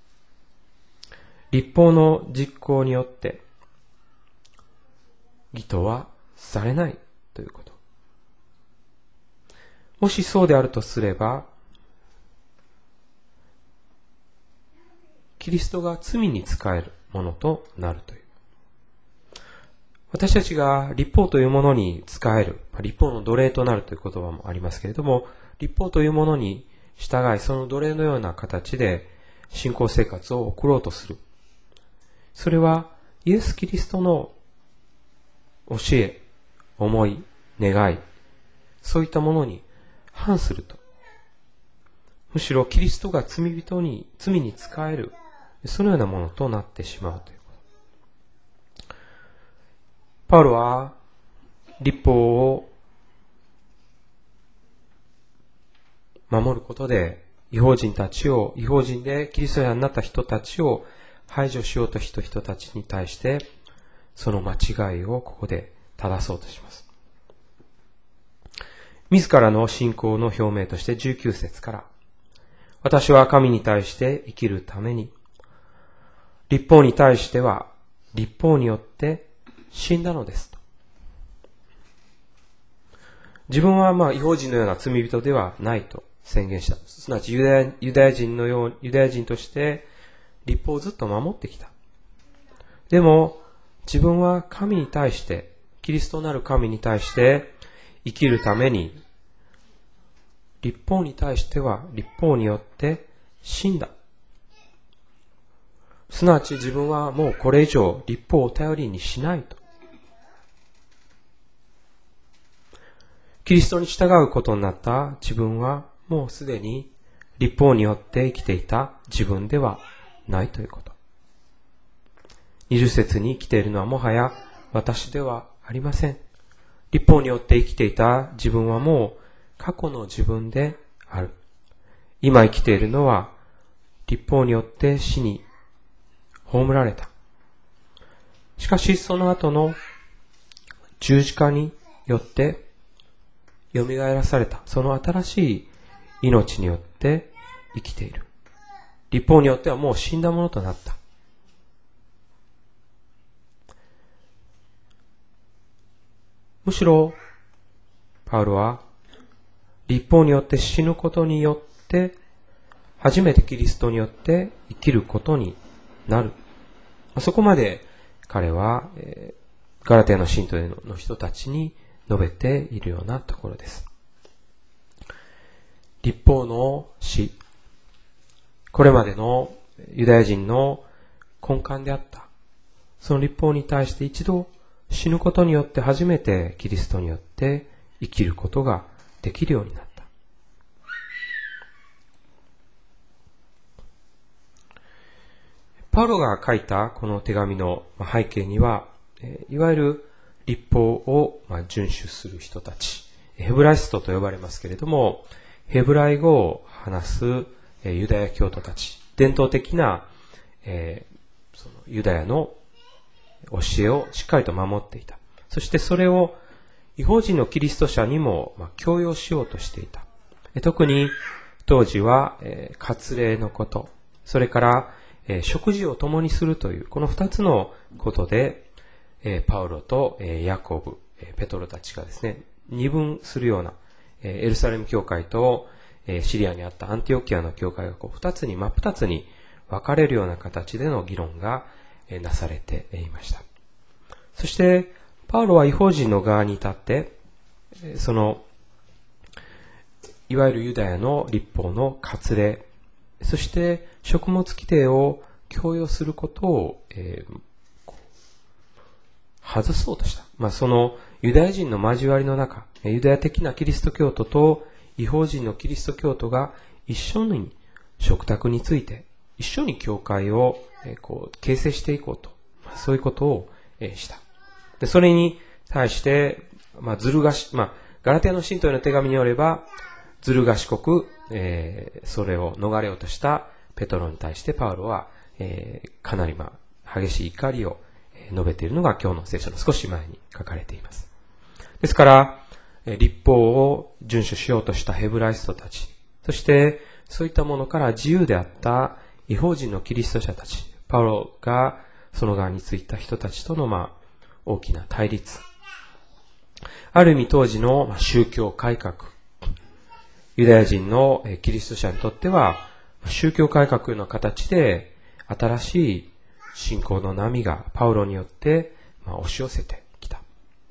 律法の実行によって、義とはされないということ。もしそうであるとすれば、キリストが罪に仕えるものとなるという。私たちが律法というものに仕える、律法の奴隷となるという言葉もありますけれども、律法というものに従い、その奴隷のような形で信仰生活を送ろうとする。それはイエス・キリストの教え、思い、願い、そういったものに反すると。むしろキリストが罪人に、罪に仕える、そのようなものとなってしまうということ。パウロは律法を守ることで、異邦人たちを、異邦人でキリスト者になった人たちを排除しようとした人たちに対して、その間違いをここで正そうとします。自らの信仰の表明としてじゅうきゅう節から、私は神に対して生きるために、律法に対しては律法によって死んだのですと。自分はまあ異邦人のような罪人ではないと宣言した。すなわちユダヤ、ユダヤ人のよう、ユダヤ人として律法をずっと守ってきた。でも自分は神に対して、キリストなる神に対して生きるために、律法に対しては律法によって死んだ。すなわち自分はもうこれ以上律法を頼りにしないと。 キリストに従うことになった自分はもうすでに律法によって生きていた自分ではないということ。にじゅっ節に生きているのはもはや私ではありません。律法によって生きていた自分はもう過去の自分である。今生きているのは律法によって死に葬られた。しかしその後の十字架によって蘇らされた、その新しい命によって生きている。律法によってはもう死んだものとなった。むしろパウロは律法によって死ぬことによって初めてキリストによって生きることになる。そこまで彼はガラテヤの信徒の人たちに述べているようなところです。律法の死、これまでのユダヤ人の根幹であった。その律法に対して一度死ぬことによって初めてキリストによって生きることができるようになった。パウロが書いたこの手紙の背景には、いわゆる律法を遵守する人たち、ヘブライストと呼ばれますけれども、ヘブライ語を話すユダヤ教徒たち、伝統的な、えー、そのユダヤの教えをしっかりと守っていた。そしてそれを異邦人のキリスト者にも強要しようとしていた。特に当時は、えー、割礼のこと、それから、えー、食事を共にするというこの二つのことで、えー、パウロと、えー、ヤコブ、えー、ペトロたちがですね、二分するような、えー、エルサレム教会と、えー、シリアにあったアンティオキアの教会がこう二つに真っ二つに分かれるような形での議論が、えー、なされていました。そしてパウロは異邦人の側に立って、えー、そのいわゆるユダヤの律法の割礼、そして食物規定を強要することを、えー、外そうとした。まあ、そのユダヤ人の交わりの中、ユダヤ的なキリスト教徒と異邦人のキリスト教徒が一緒に食卓について、一緒に教会を、えー、こう形成していこうと、まあ、そういうことを、えー、した。で、それに対して、まあ、ずる賢、まあ、ガラテヤの信徒への手紙によれば、ずる賢く、えー、それを逃れようとしたペトロに対してパウロは、えー、かなりまあ激しい怒りを述べているのが今日の聖書の少し前に書かれています。ですから、律法を遵守しようとしたヘブライストたち、そしてそういったものから自由であった異邦人のキリスト者たち、パウロがその側についた人たちとのまあ大きな対立。ある意味当時の宗教改革、ユダヤ人のキリスト者にとっては宗教改革の形で新しい信仰の波がパウロによって押し寄せてきた。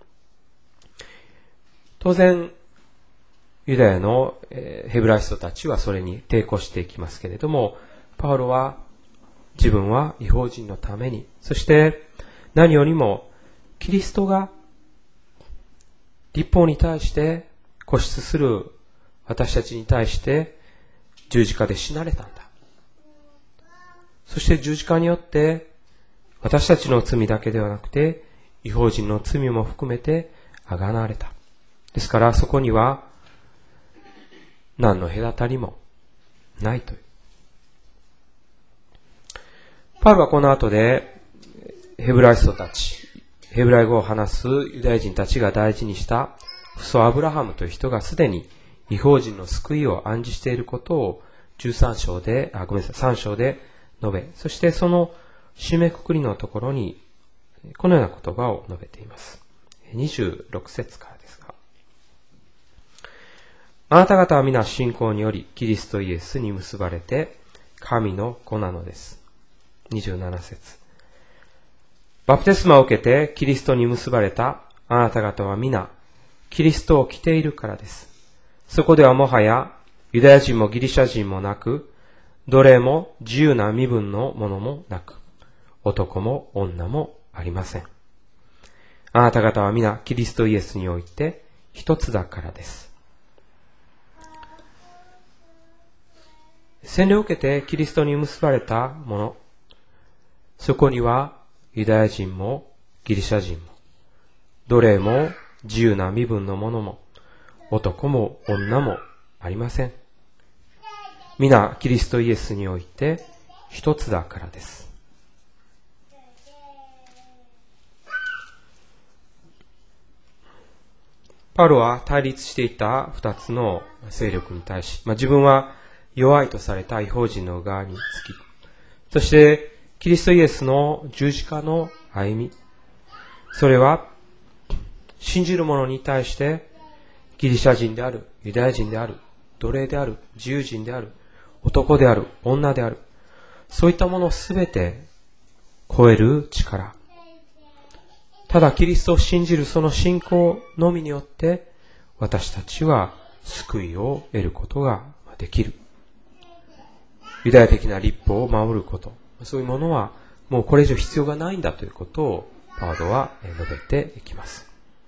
当然ユダヤのヘブライストたちはそれに抵抗していきますけれども、パウロは自分は異邦人のために、そして何よりもキリストが律法に対して固執する私たちに対して十字架で死なれたんだ。そして十字架によって私たちの罪だけではなくて異邦人の罪も含めてあがなわれた。ですからそこには何の隔たりもないという。パウロはこの後でヘブライストたち、ヘブライ語を話すユダヤ人たちが大事にした父祖アブラハムという人がすでに異邦人の救いを暗示していることをじゅうさん章で、あ、ごめんなさい、さん章で述べ、そしてその締めくくりのところにこのような言葉を述べています。にじゅうろく節からですが、あなた方は皆信仰によりキリストイエスに結ばれて神の子なのです。にじゅうなな節、バプテスマを受けてキリストに結ばれたあなた方は皆キリストを着ているからです。そこではもはやユダヤ人もギリシャ人もなく、奴隷も自由な身分のものもなく、男も女もありません。あなた方は皆キリストイエスにおいて一つだからです。洗礼を受けてキリストに結ばれた者、そこにはユダヤ人もギリシャ人も、奴隷も自由な身分の者も、男も女もありません。皆キリストイエスにおいて一つだからです。パウロは対立していた二つの勢力に対し、まあ、自分は弱いとされた異邦人の側につき、そしてキリストイエスの十字架の歩み、それは信じる者に対してギリシャ人である、ユダヤ人である、奴隷である、自由人である、男である、女である、そういったものをすべて超える力。ただキリストを信じるその信仰のみによって私たちは救いを得ることができる。ユダヤ的な律法を守ること、そういうものはもうこれ以上必要がないんだということをパウロは述べていきます。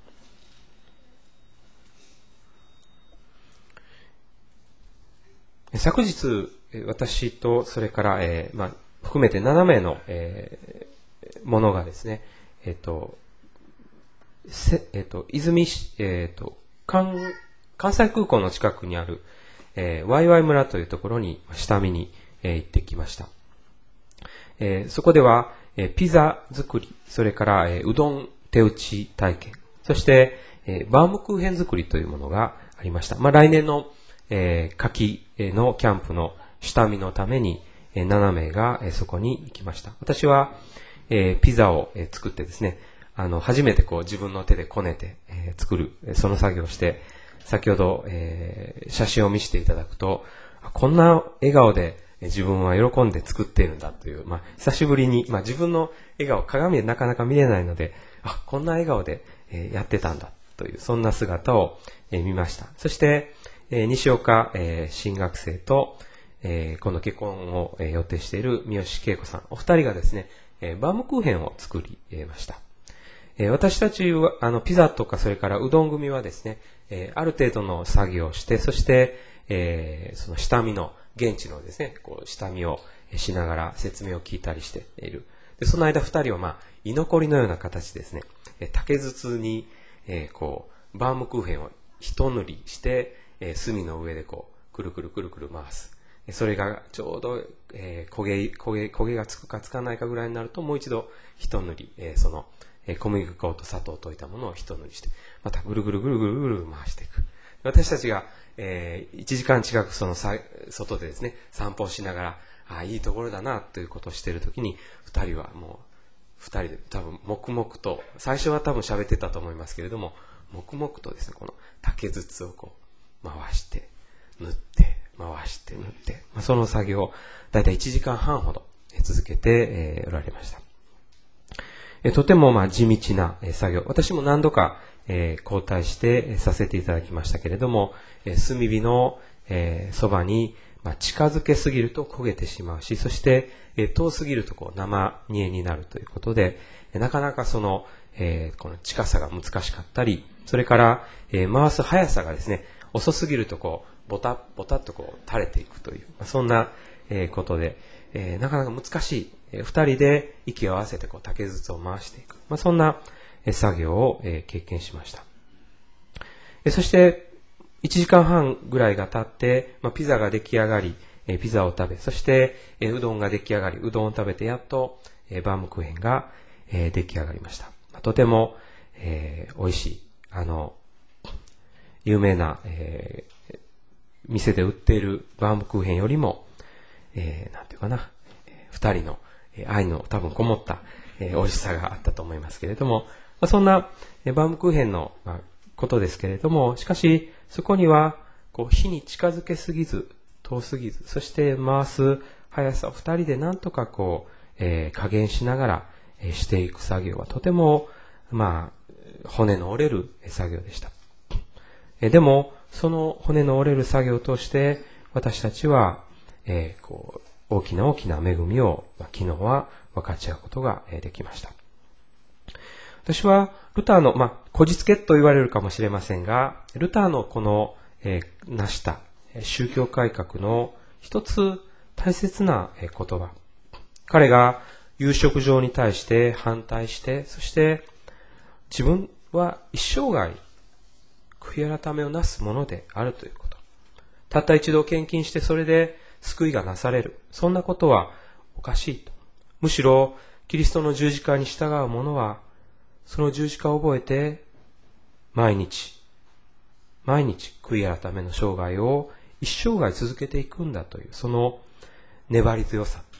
昨日私とそれから、えーまあ、含めてななめいの、えー、ものがですね、えっ、ー、とせえっ、ー、と泉市、えっ、ー、と関関西空港の近くにある、えー、ワイワイ村というところに下見に、えー、行ってきました。えー、そこでは、えー、ピザ作り、それから、えー、うどん手打ち体験、そして、えー、バームクーヘン作りというものがありました。まあ、来年の、えー、夏季のキャンプの下見のために、えー、ななめいが、えー、そこに行きました。私は、えー、ピザを、えー、作ってですね、あの、初めてこう自分の手でこねて、えー、作る、その作業をして、先ほど、えー、写真を見せていただくと、こんな笑顔で自分は喜んで作っているんだという、まあ、久しぶりに、まあ、自分の笑顔、鏡でなかなか見れないので、あ、こんな笑顔で、えー、やってたんだという、そんな姿を、えー、見ました。そして、えー、西岡、えー、新学生と、えー、今度結婚を、えー、予定している三好恵子さん、お二人がですね、えー、バームクーヘンを作り、えー、ました。えー、私たちは、あの、ピザとかそれからうどん組はですね、えー、ある程度の作業をして、そして、えー、その下見の、現地のですね、こう、下見をしながら説明を聞いたりしている。で、その間二人は、まあ、居残りのような形ですね、えー、竹筒に、えー、こう、バームクーヘンを一塗りして、えー、炭の上でこう、くるくるくるくる回す。それがちょうど、えー、焦げ、焦げ、焦げがつくかつかないかぐらいになると、もう一度一塗り、えー、その、えー、小麦粉と砂糖を溶いたものを一塗りして、またぐるぐるぐるぐるぐる回していく。私たちが、えー、いちじかん近くそのさ外でですね、散歩しながら、ああ、いいところだな、ということをしているときに、二人はもう、二人で多分黙々と、最初は多分喋ってたと思いますけれども、黙々とですね、この竹筒をこう、回して、塗って、回して塗って、まあ、その作業をだいたいいちじかんはんほど続けて、えー、おられました。えー、とてもまあ地道な作業、私も何度か、えー、交代してさせていただきましたけれども、えー、炭火の、えー、そばに、まあ、近づけすぎると焦げてしまうし、そして、えー、遠すぎるとこう生煮えになるということで、なかなかその、えー、この近さが難しかったり、それから、えー、回す速さがですね、遅すぎるとこうボタッボタッとこう垂れていくという、まあ、そんな、えー、ことで、えー、なかなか難しい、えー、二人で息を合わせてこう竹筒を回していく、まあ、そんな、えー、作業を、えー、経験しました。えー、そしていちじかんはんぐらいが経って、まあ、ピザが出来上がり、えー、ピザを食べ、そして、えー、うどんが出来上がり、うどんを食べてやっと、えー、バームクーヘンが、えー、出来上がりました。まあ、とても、えー、美味しい、あの有名な、えー、店で売っているバームクーヘンよりも、えー、なんていうかな、二人の愛の多分こもった、えー、美味しさがあったと思いますけれども、まあ、そんな、えー、バームクーヘンの、まあ、ことですけれども、しかしそこにはこう火に近づけすぎず遠すぎず、そして回す速さを二人でなんとかこう、えー、加減しながら、えー、していく作業はとてもまあ骨の折れる作業でした。でもその骨の折れる作業として私たちは、えー、こう大きな大きな恵みを、まあ、昨日は分かち合うことができました。 私はルターの、まあ、こじつけと言われるかもしれませんが、ルターのこの、えー、成した宗教改革の一つ大切な言葉。彼が有色上に対して反対して、そして自分は一生涯悔い改めをなすものであるということ。たった一度献金してそれで救いがなされる。そんなことはおかしいと。むしろキリストの十字架に従う者はその十字架を覚えて毎日毎日悔い改めの生涯を一生涯続けていくんだというその粘り強さ。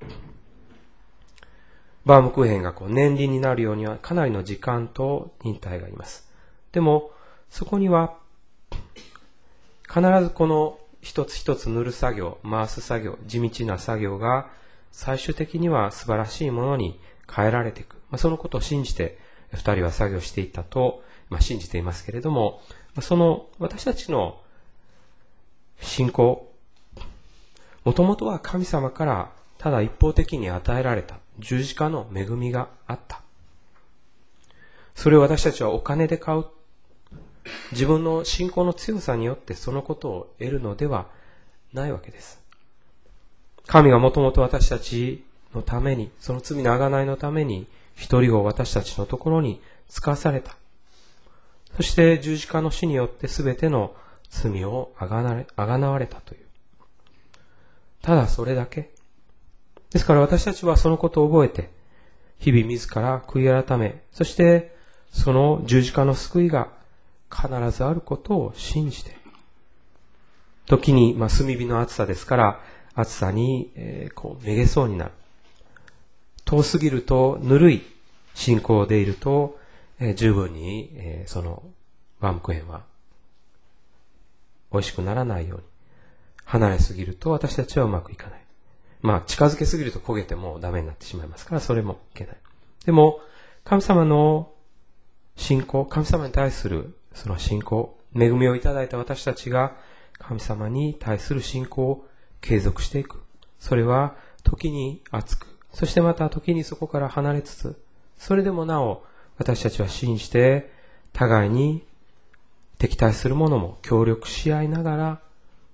バームクーヘンがこう年輪になるようにはかなりの時間と忍耐がいます。でもそこには必ずこの一つ一つ塗る作業、回す作業、地道な作業が最終的には素晴らしいものに変えられていく。まあ、そのことを信じて二人は作業していったと、まあ、信じていますけれども、その私たちの信仰、もともとは神様からただ一方的に与えられた十字架の恵みがあった。それを私たちはお金で買う。自分の信仰の強さによってそのことを得るのではないわけです。神がもともと私たちのために、その罪の贖いのために一人を私たちのところに使わされた。そして十字架の死によってすべての罪をあがなれ、あがなわれたという。ただそれだけ。ですから私たちはそのことを覚えて、日々自ら悔い改め、そしてその十字架の救いが必ずあることを信じて、時に、まあ、炭火の暑さですから、暑さに、えー、こう、めげそうになる。遠すぎると、ぬるい信仰でいると、えー、十分に、えー、その、バームクーヘンは、美味しくならないように。離れすぎると、私たちはうまくいかない。まあ、近づけすぎると焦げてもダメになってしまいますから、それもいけない。でも、神様の信仰、神様に対するその信仰、恵みをいただいた私たちが神様に対する信仰を継続していく。それは時に熱く、そしてまた時にそこから離れつつ、それでもなお私たちは信じて互いに敵対する者も協力し合いながら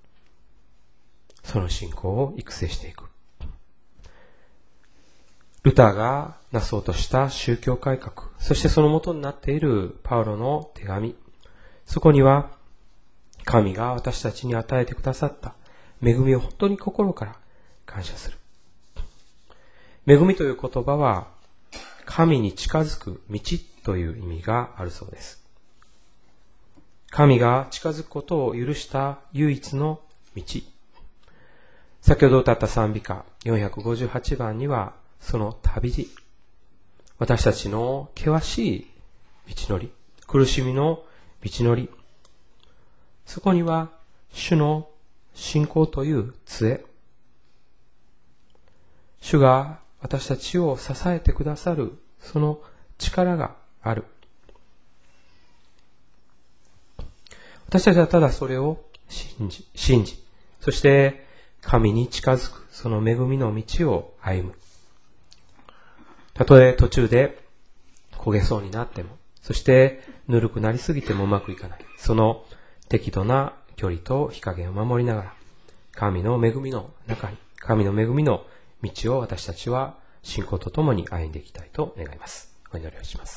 その信仰を育成していく。ルターがなそうとした宗教改革、そしてその元になっているパウロの手紙、そこには神が私たちに与えてくださった恵みを本当に心から感謝する。恵みという言葉は神に近づく道という意味があるそうです。神が近づくことを許した唯一の道。先ほど歌った賛美歌よんひゃくごじゅうはちばんにはその旅路、私たちの険しい道のり、苦しみの道のり、そこには主の信仰という杖、主が私たちを支えてくださるその力がある。私たちはただそれを信じ、信じ、そして神に近づくその恵みの道を歩む。たとえ途中で焦げそうになっても、そしてぬるくなりすぎてもうまくいかない。その適度な距離と日陰を守りながら、神の恵みの中に、神の恵みの道を私たちは信仰とともに歩んでいきたいと願います。お祈りをします。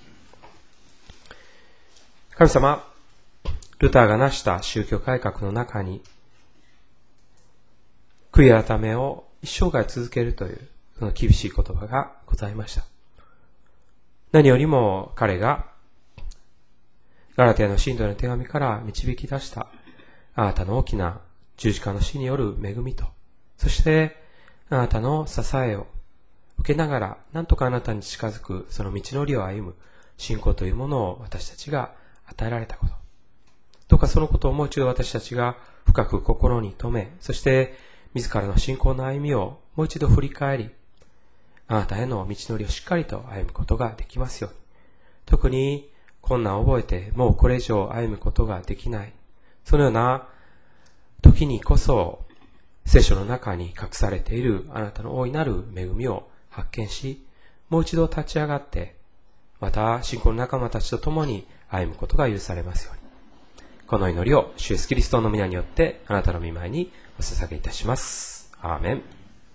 神様、ルターが成した宗教改革の中に、悔い改めを一生涯続けるという、その厳しい言葉がございました。何よりも彼がガラテヤの信徒への手紙から導き出したあなたの大きな十字架の死による恵みと、そしてあなたの支えを受けながら何とかあなたに近づくその道のりを歩む信仰というものを私たちが与えられたこと、どうかそのことをもう一度私たちが深く心に留め、そして自らの信仰の歩みをもう一度振り返り、あなたへの道のりをしっかりと歩むことができますように。特に困難を覚えてもうこれ以上歩むことができない、そのような時にこそ聖書の中に隠されているあなたの大いなる恵みを発見し、もう一度立ち上がってまた信仰の仲間たちと共に歩むことが許されますように。この祈りを主イエスキリストの皆によってあなたの御前にお捧げいたします。アーメン。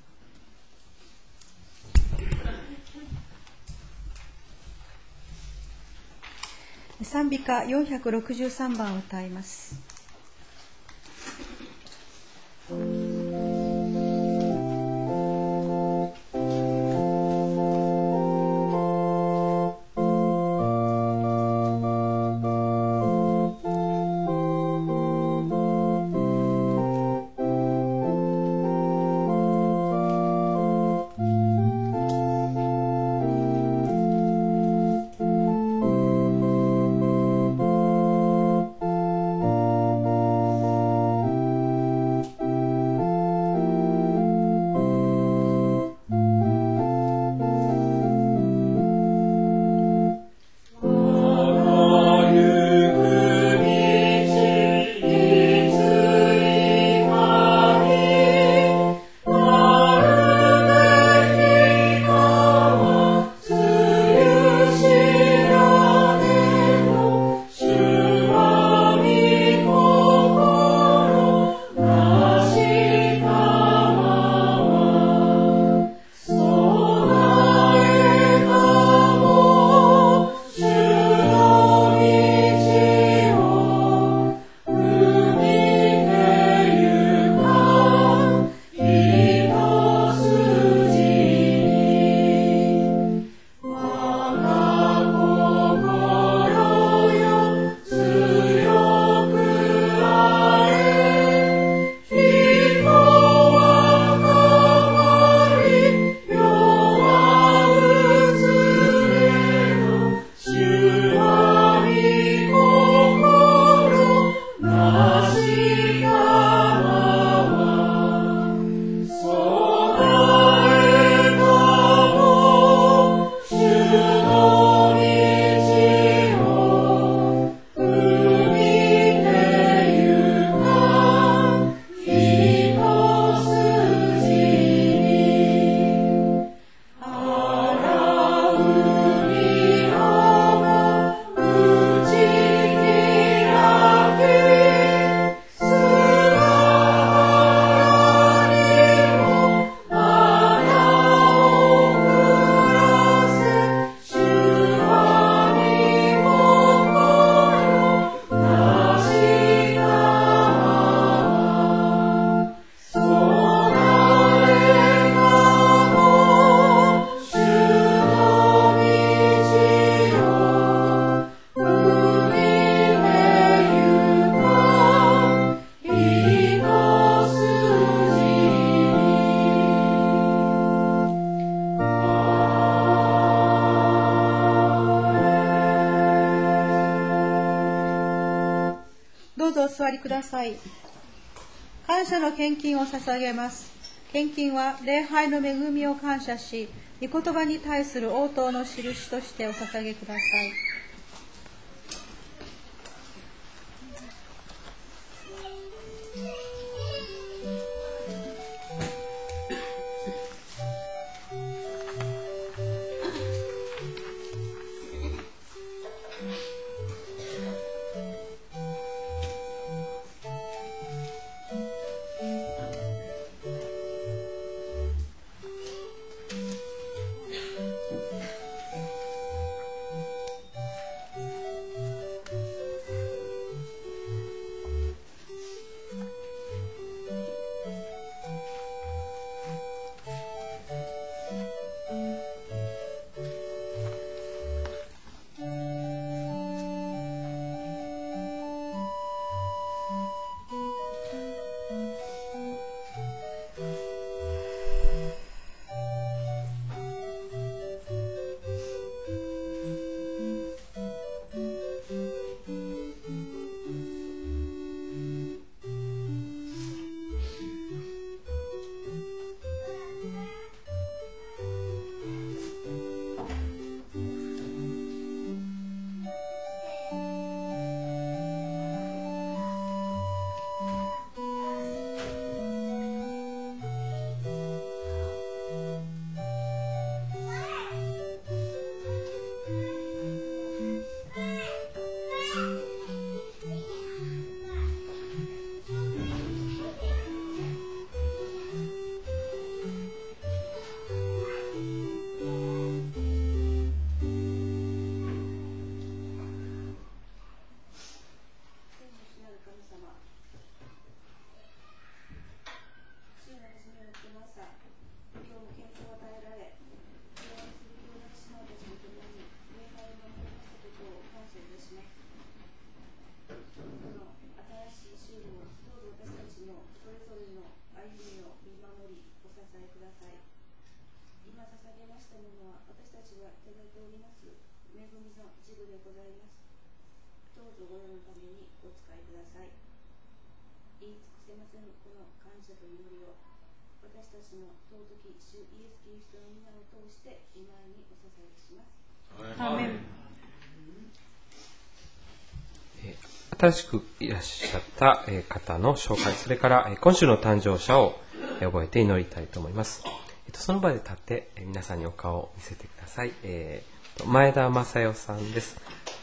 賛美歌よんひゃくろくじゅうさんばんを歌います。どうぞお座りください。感謝の献金を捧げます。献金は礼拝の恵みを感謝し、御言葉に対する応答の印としてお捧げください。 どうぞご覧のためにお使いください。言い尽くせませんこの感謝と祈りを、私たちの尊き主イエス・キリストの皆を通して御前にお捧げします。 アーメン。 新しくいらっしゃった方の紹介、それから今週の誕生者を覚えて祈りたいと思います。その場で立って皆さんにお顔を見せてください。前田正代さんです。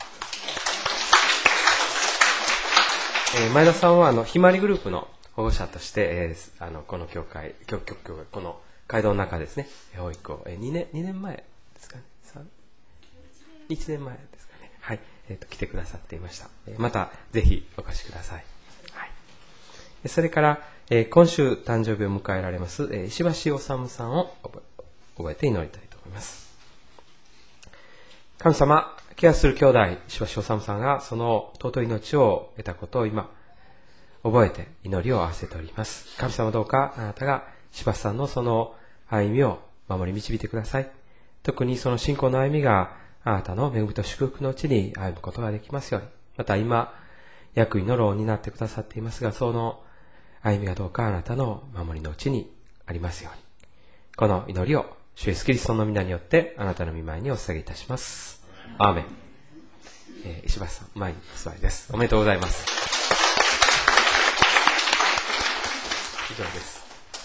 前田さんはあのひまわりグループの保護者として、あのこの教会、教教教会この街道の中ですね、保育をにねん、にねんまえですかね、いちねんまえですかね、はい、えーと、来てくださっていました。またぜひお越しください。はい、それから、えー、今週誕生日を迎えられます、えー、石橋治さんを覚えて祈りたいと思います。神様、ケアする兄弟石橋治さんがその尊い命を得たことを今覚えて祈りを合わせております。神様、どうかあなたが石橋さんのその歩みを守り導いてください。特にその信仰の歩みがあなたの恵みと祝福のうちに歩むことができますように。また今役員の労になってくださっていますが、その歩みがどうかあなたの守りのうちにありますように。この祈りを主イエスキリストの皆によってあなたの御前にお捧げいたします。アーメン。えー、石橋さん、前にお座りです。おめでとうございます。以上です。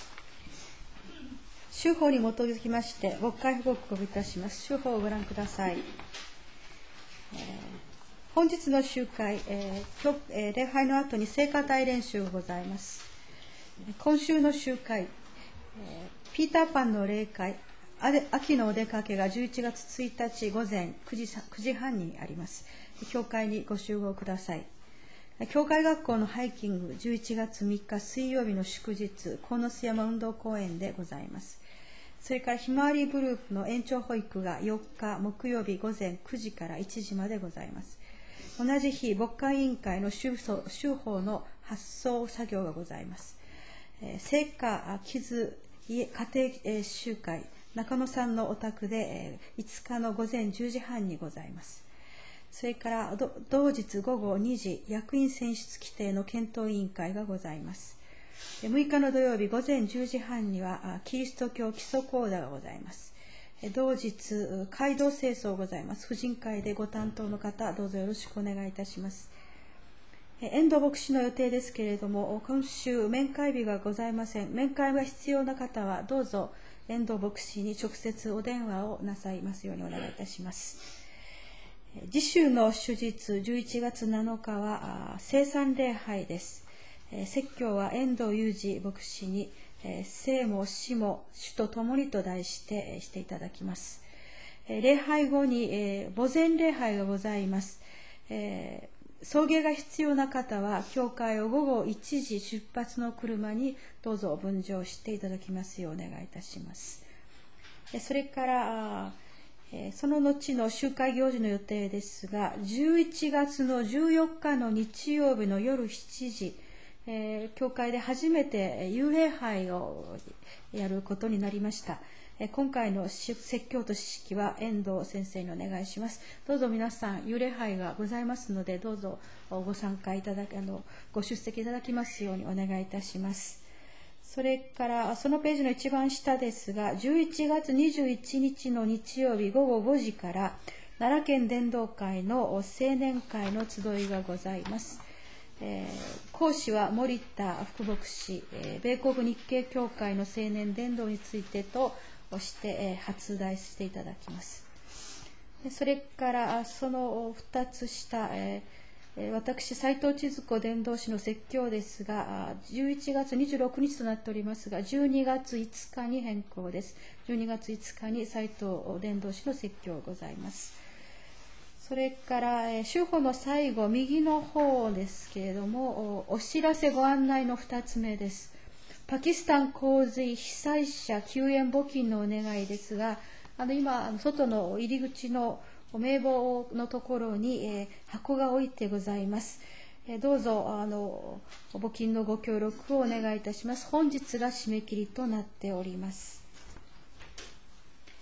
修法に基づきまして牧会報告をいたします。修法をご覧ください。えー、本日の集会、えーえー、礼拝の後に聖歌隊練習がございます。今週の集会、えー、ピーターパンの霊会、秋のお出かけがじゅういちがつついたち午前くじはんにあります。教会にご集合ください。教会学校のハイキングじゅういちがつみっか水曜日の祝日、鴻巣山運動公園でございます。それからひまわりグループの延長保育がよっか木曜日午前くじからいちじまでございます。同じ日、牧会委員会の修法の発送作業がございます。聖火傷家庭集会、中野さんのお宅でいつかの午前じゅうじはんにございます。それから同日午後にじ、役員選出規定の検討委員会がございます。むいかの土曜日午前じゅうじはんにはキリスト教基礎講座がございます。同日街道清掃ございます。婦人会でご担当の方、どうぞよろしくお願いいたします。遠藤牧師の予定ですけれども、今週面会日がございません。面会が必要な方はどうぞ遠藤牧師に直接お電話をなさいますようにお願いいたします。次週の主日じゅういちがつなのかは聖餐礼拝です。説教は遠藤裕二牧師に生も死も主と共にと題してしていただきます。礼拝後に墓前礼拝がございます。送迎が必要な方は教会をごごいちじ出発の車にどうぞ分乗していただきますようお願いいたします。それからその後の集会行事の予定ですが、じゅういちがつのじゅうよっかの日曜日の夜しちじ、えー、教会で初めて幽霊杯をやることになりました。えー、今回の説教と指揮は遠藤先生にお願いします。どうぞ皆さん幽霊杯がございますので、どうぞご参加いただきあのご出席いただきますようにお願いいたします。それからそのページの一番下ですが、じゅういちがつにじゅういちにちの日曜日ごごごじから奈良県伝道会の青年会の集いがございます。えー、講師は森田副牧師、えー、米国日系協会の青年伝道についてとして、えー、発題していただきます。それからそのふたつ下、えー、私斉藤千鶴子伝道師の説教ですが、じゅういちがつにじゅうろくにちとなっておりますが、じゅうにがついつかに変更です。じゅうにがついつかに斉藤伝道師の説教がございます。それから修法の最後右の方ですけれども、お知らせご案内のふたつめです。パキスタン洪水被災者救援募金のお願いですが、あの今外の入り口の名簿のところに、えー、箱が置いてございます。えー、どうぞあの募金のご協力をお願いいたします。本日が締め切りとなっております。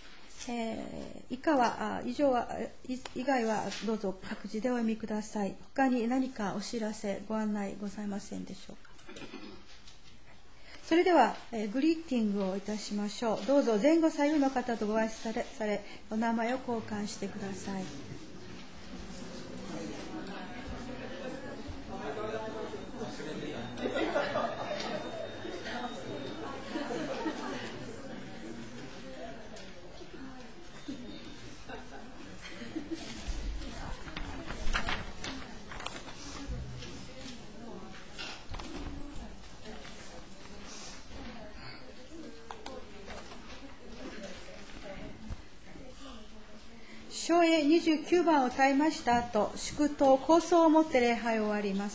えー以下は、あ以上は、い以外はどうぞ各自でお読みください。他に何かお知らせ、ご案内ございませんでしょうか。それでは、えーグリーティングをいたしましょう。どうぞ前後左右の方とご挨拶され、されお名前を交換してください。昭栄にじゅうきゅうばんを歌いました後、祝祷、構想をもって礼拝を終わります。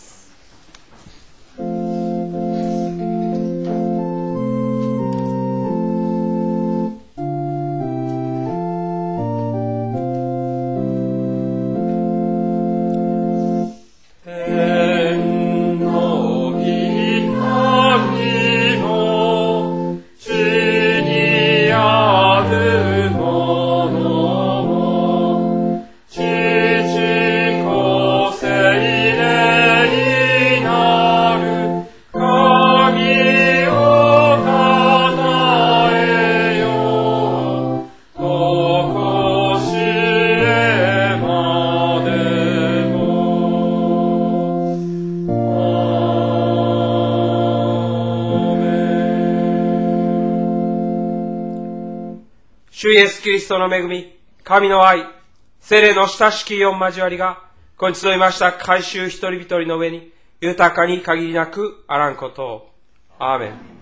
主イエスキリストの恵み、神の愛、聖霊の親しき御交わりが、ここに集いました改宗一人一人の上に、豊かに限りなくあらんことを。アーメン。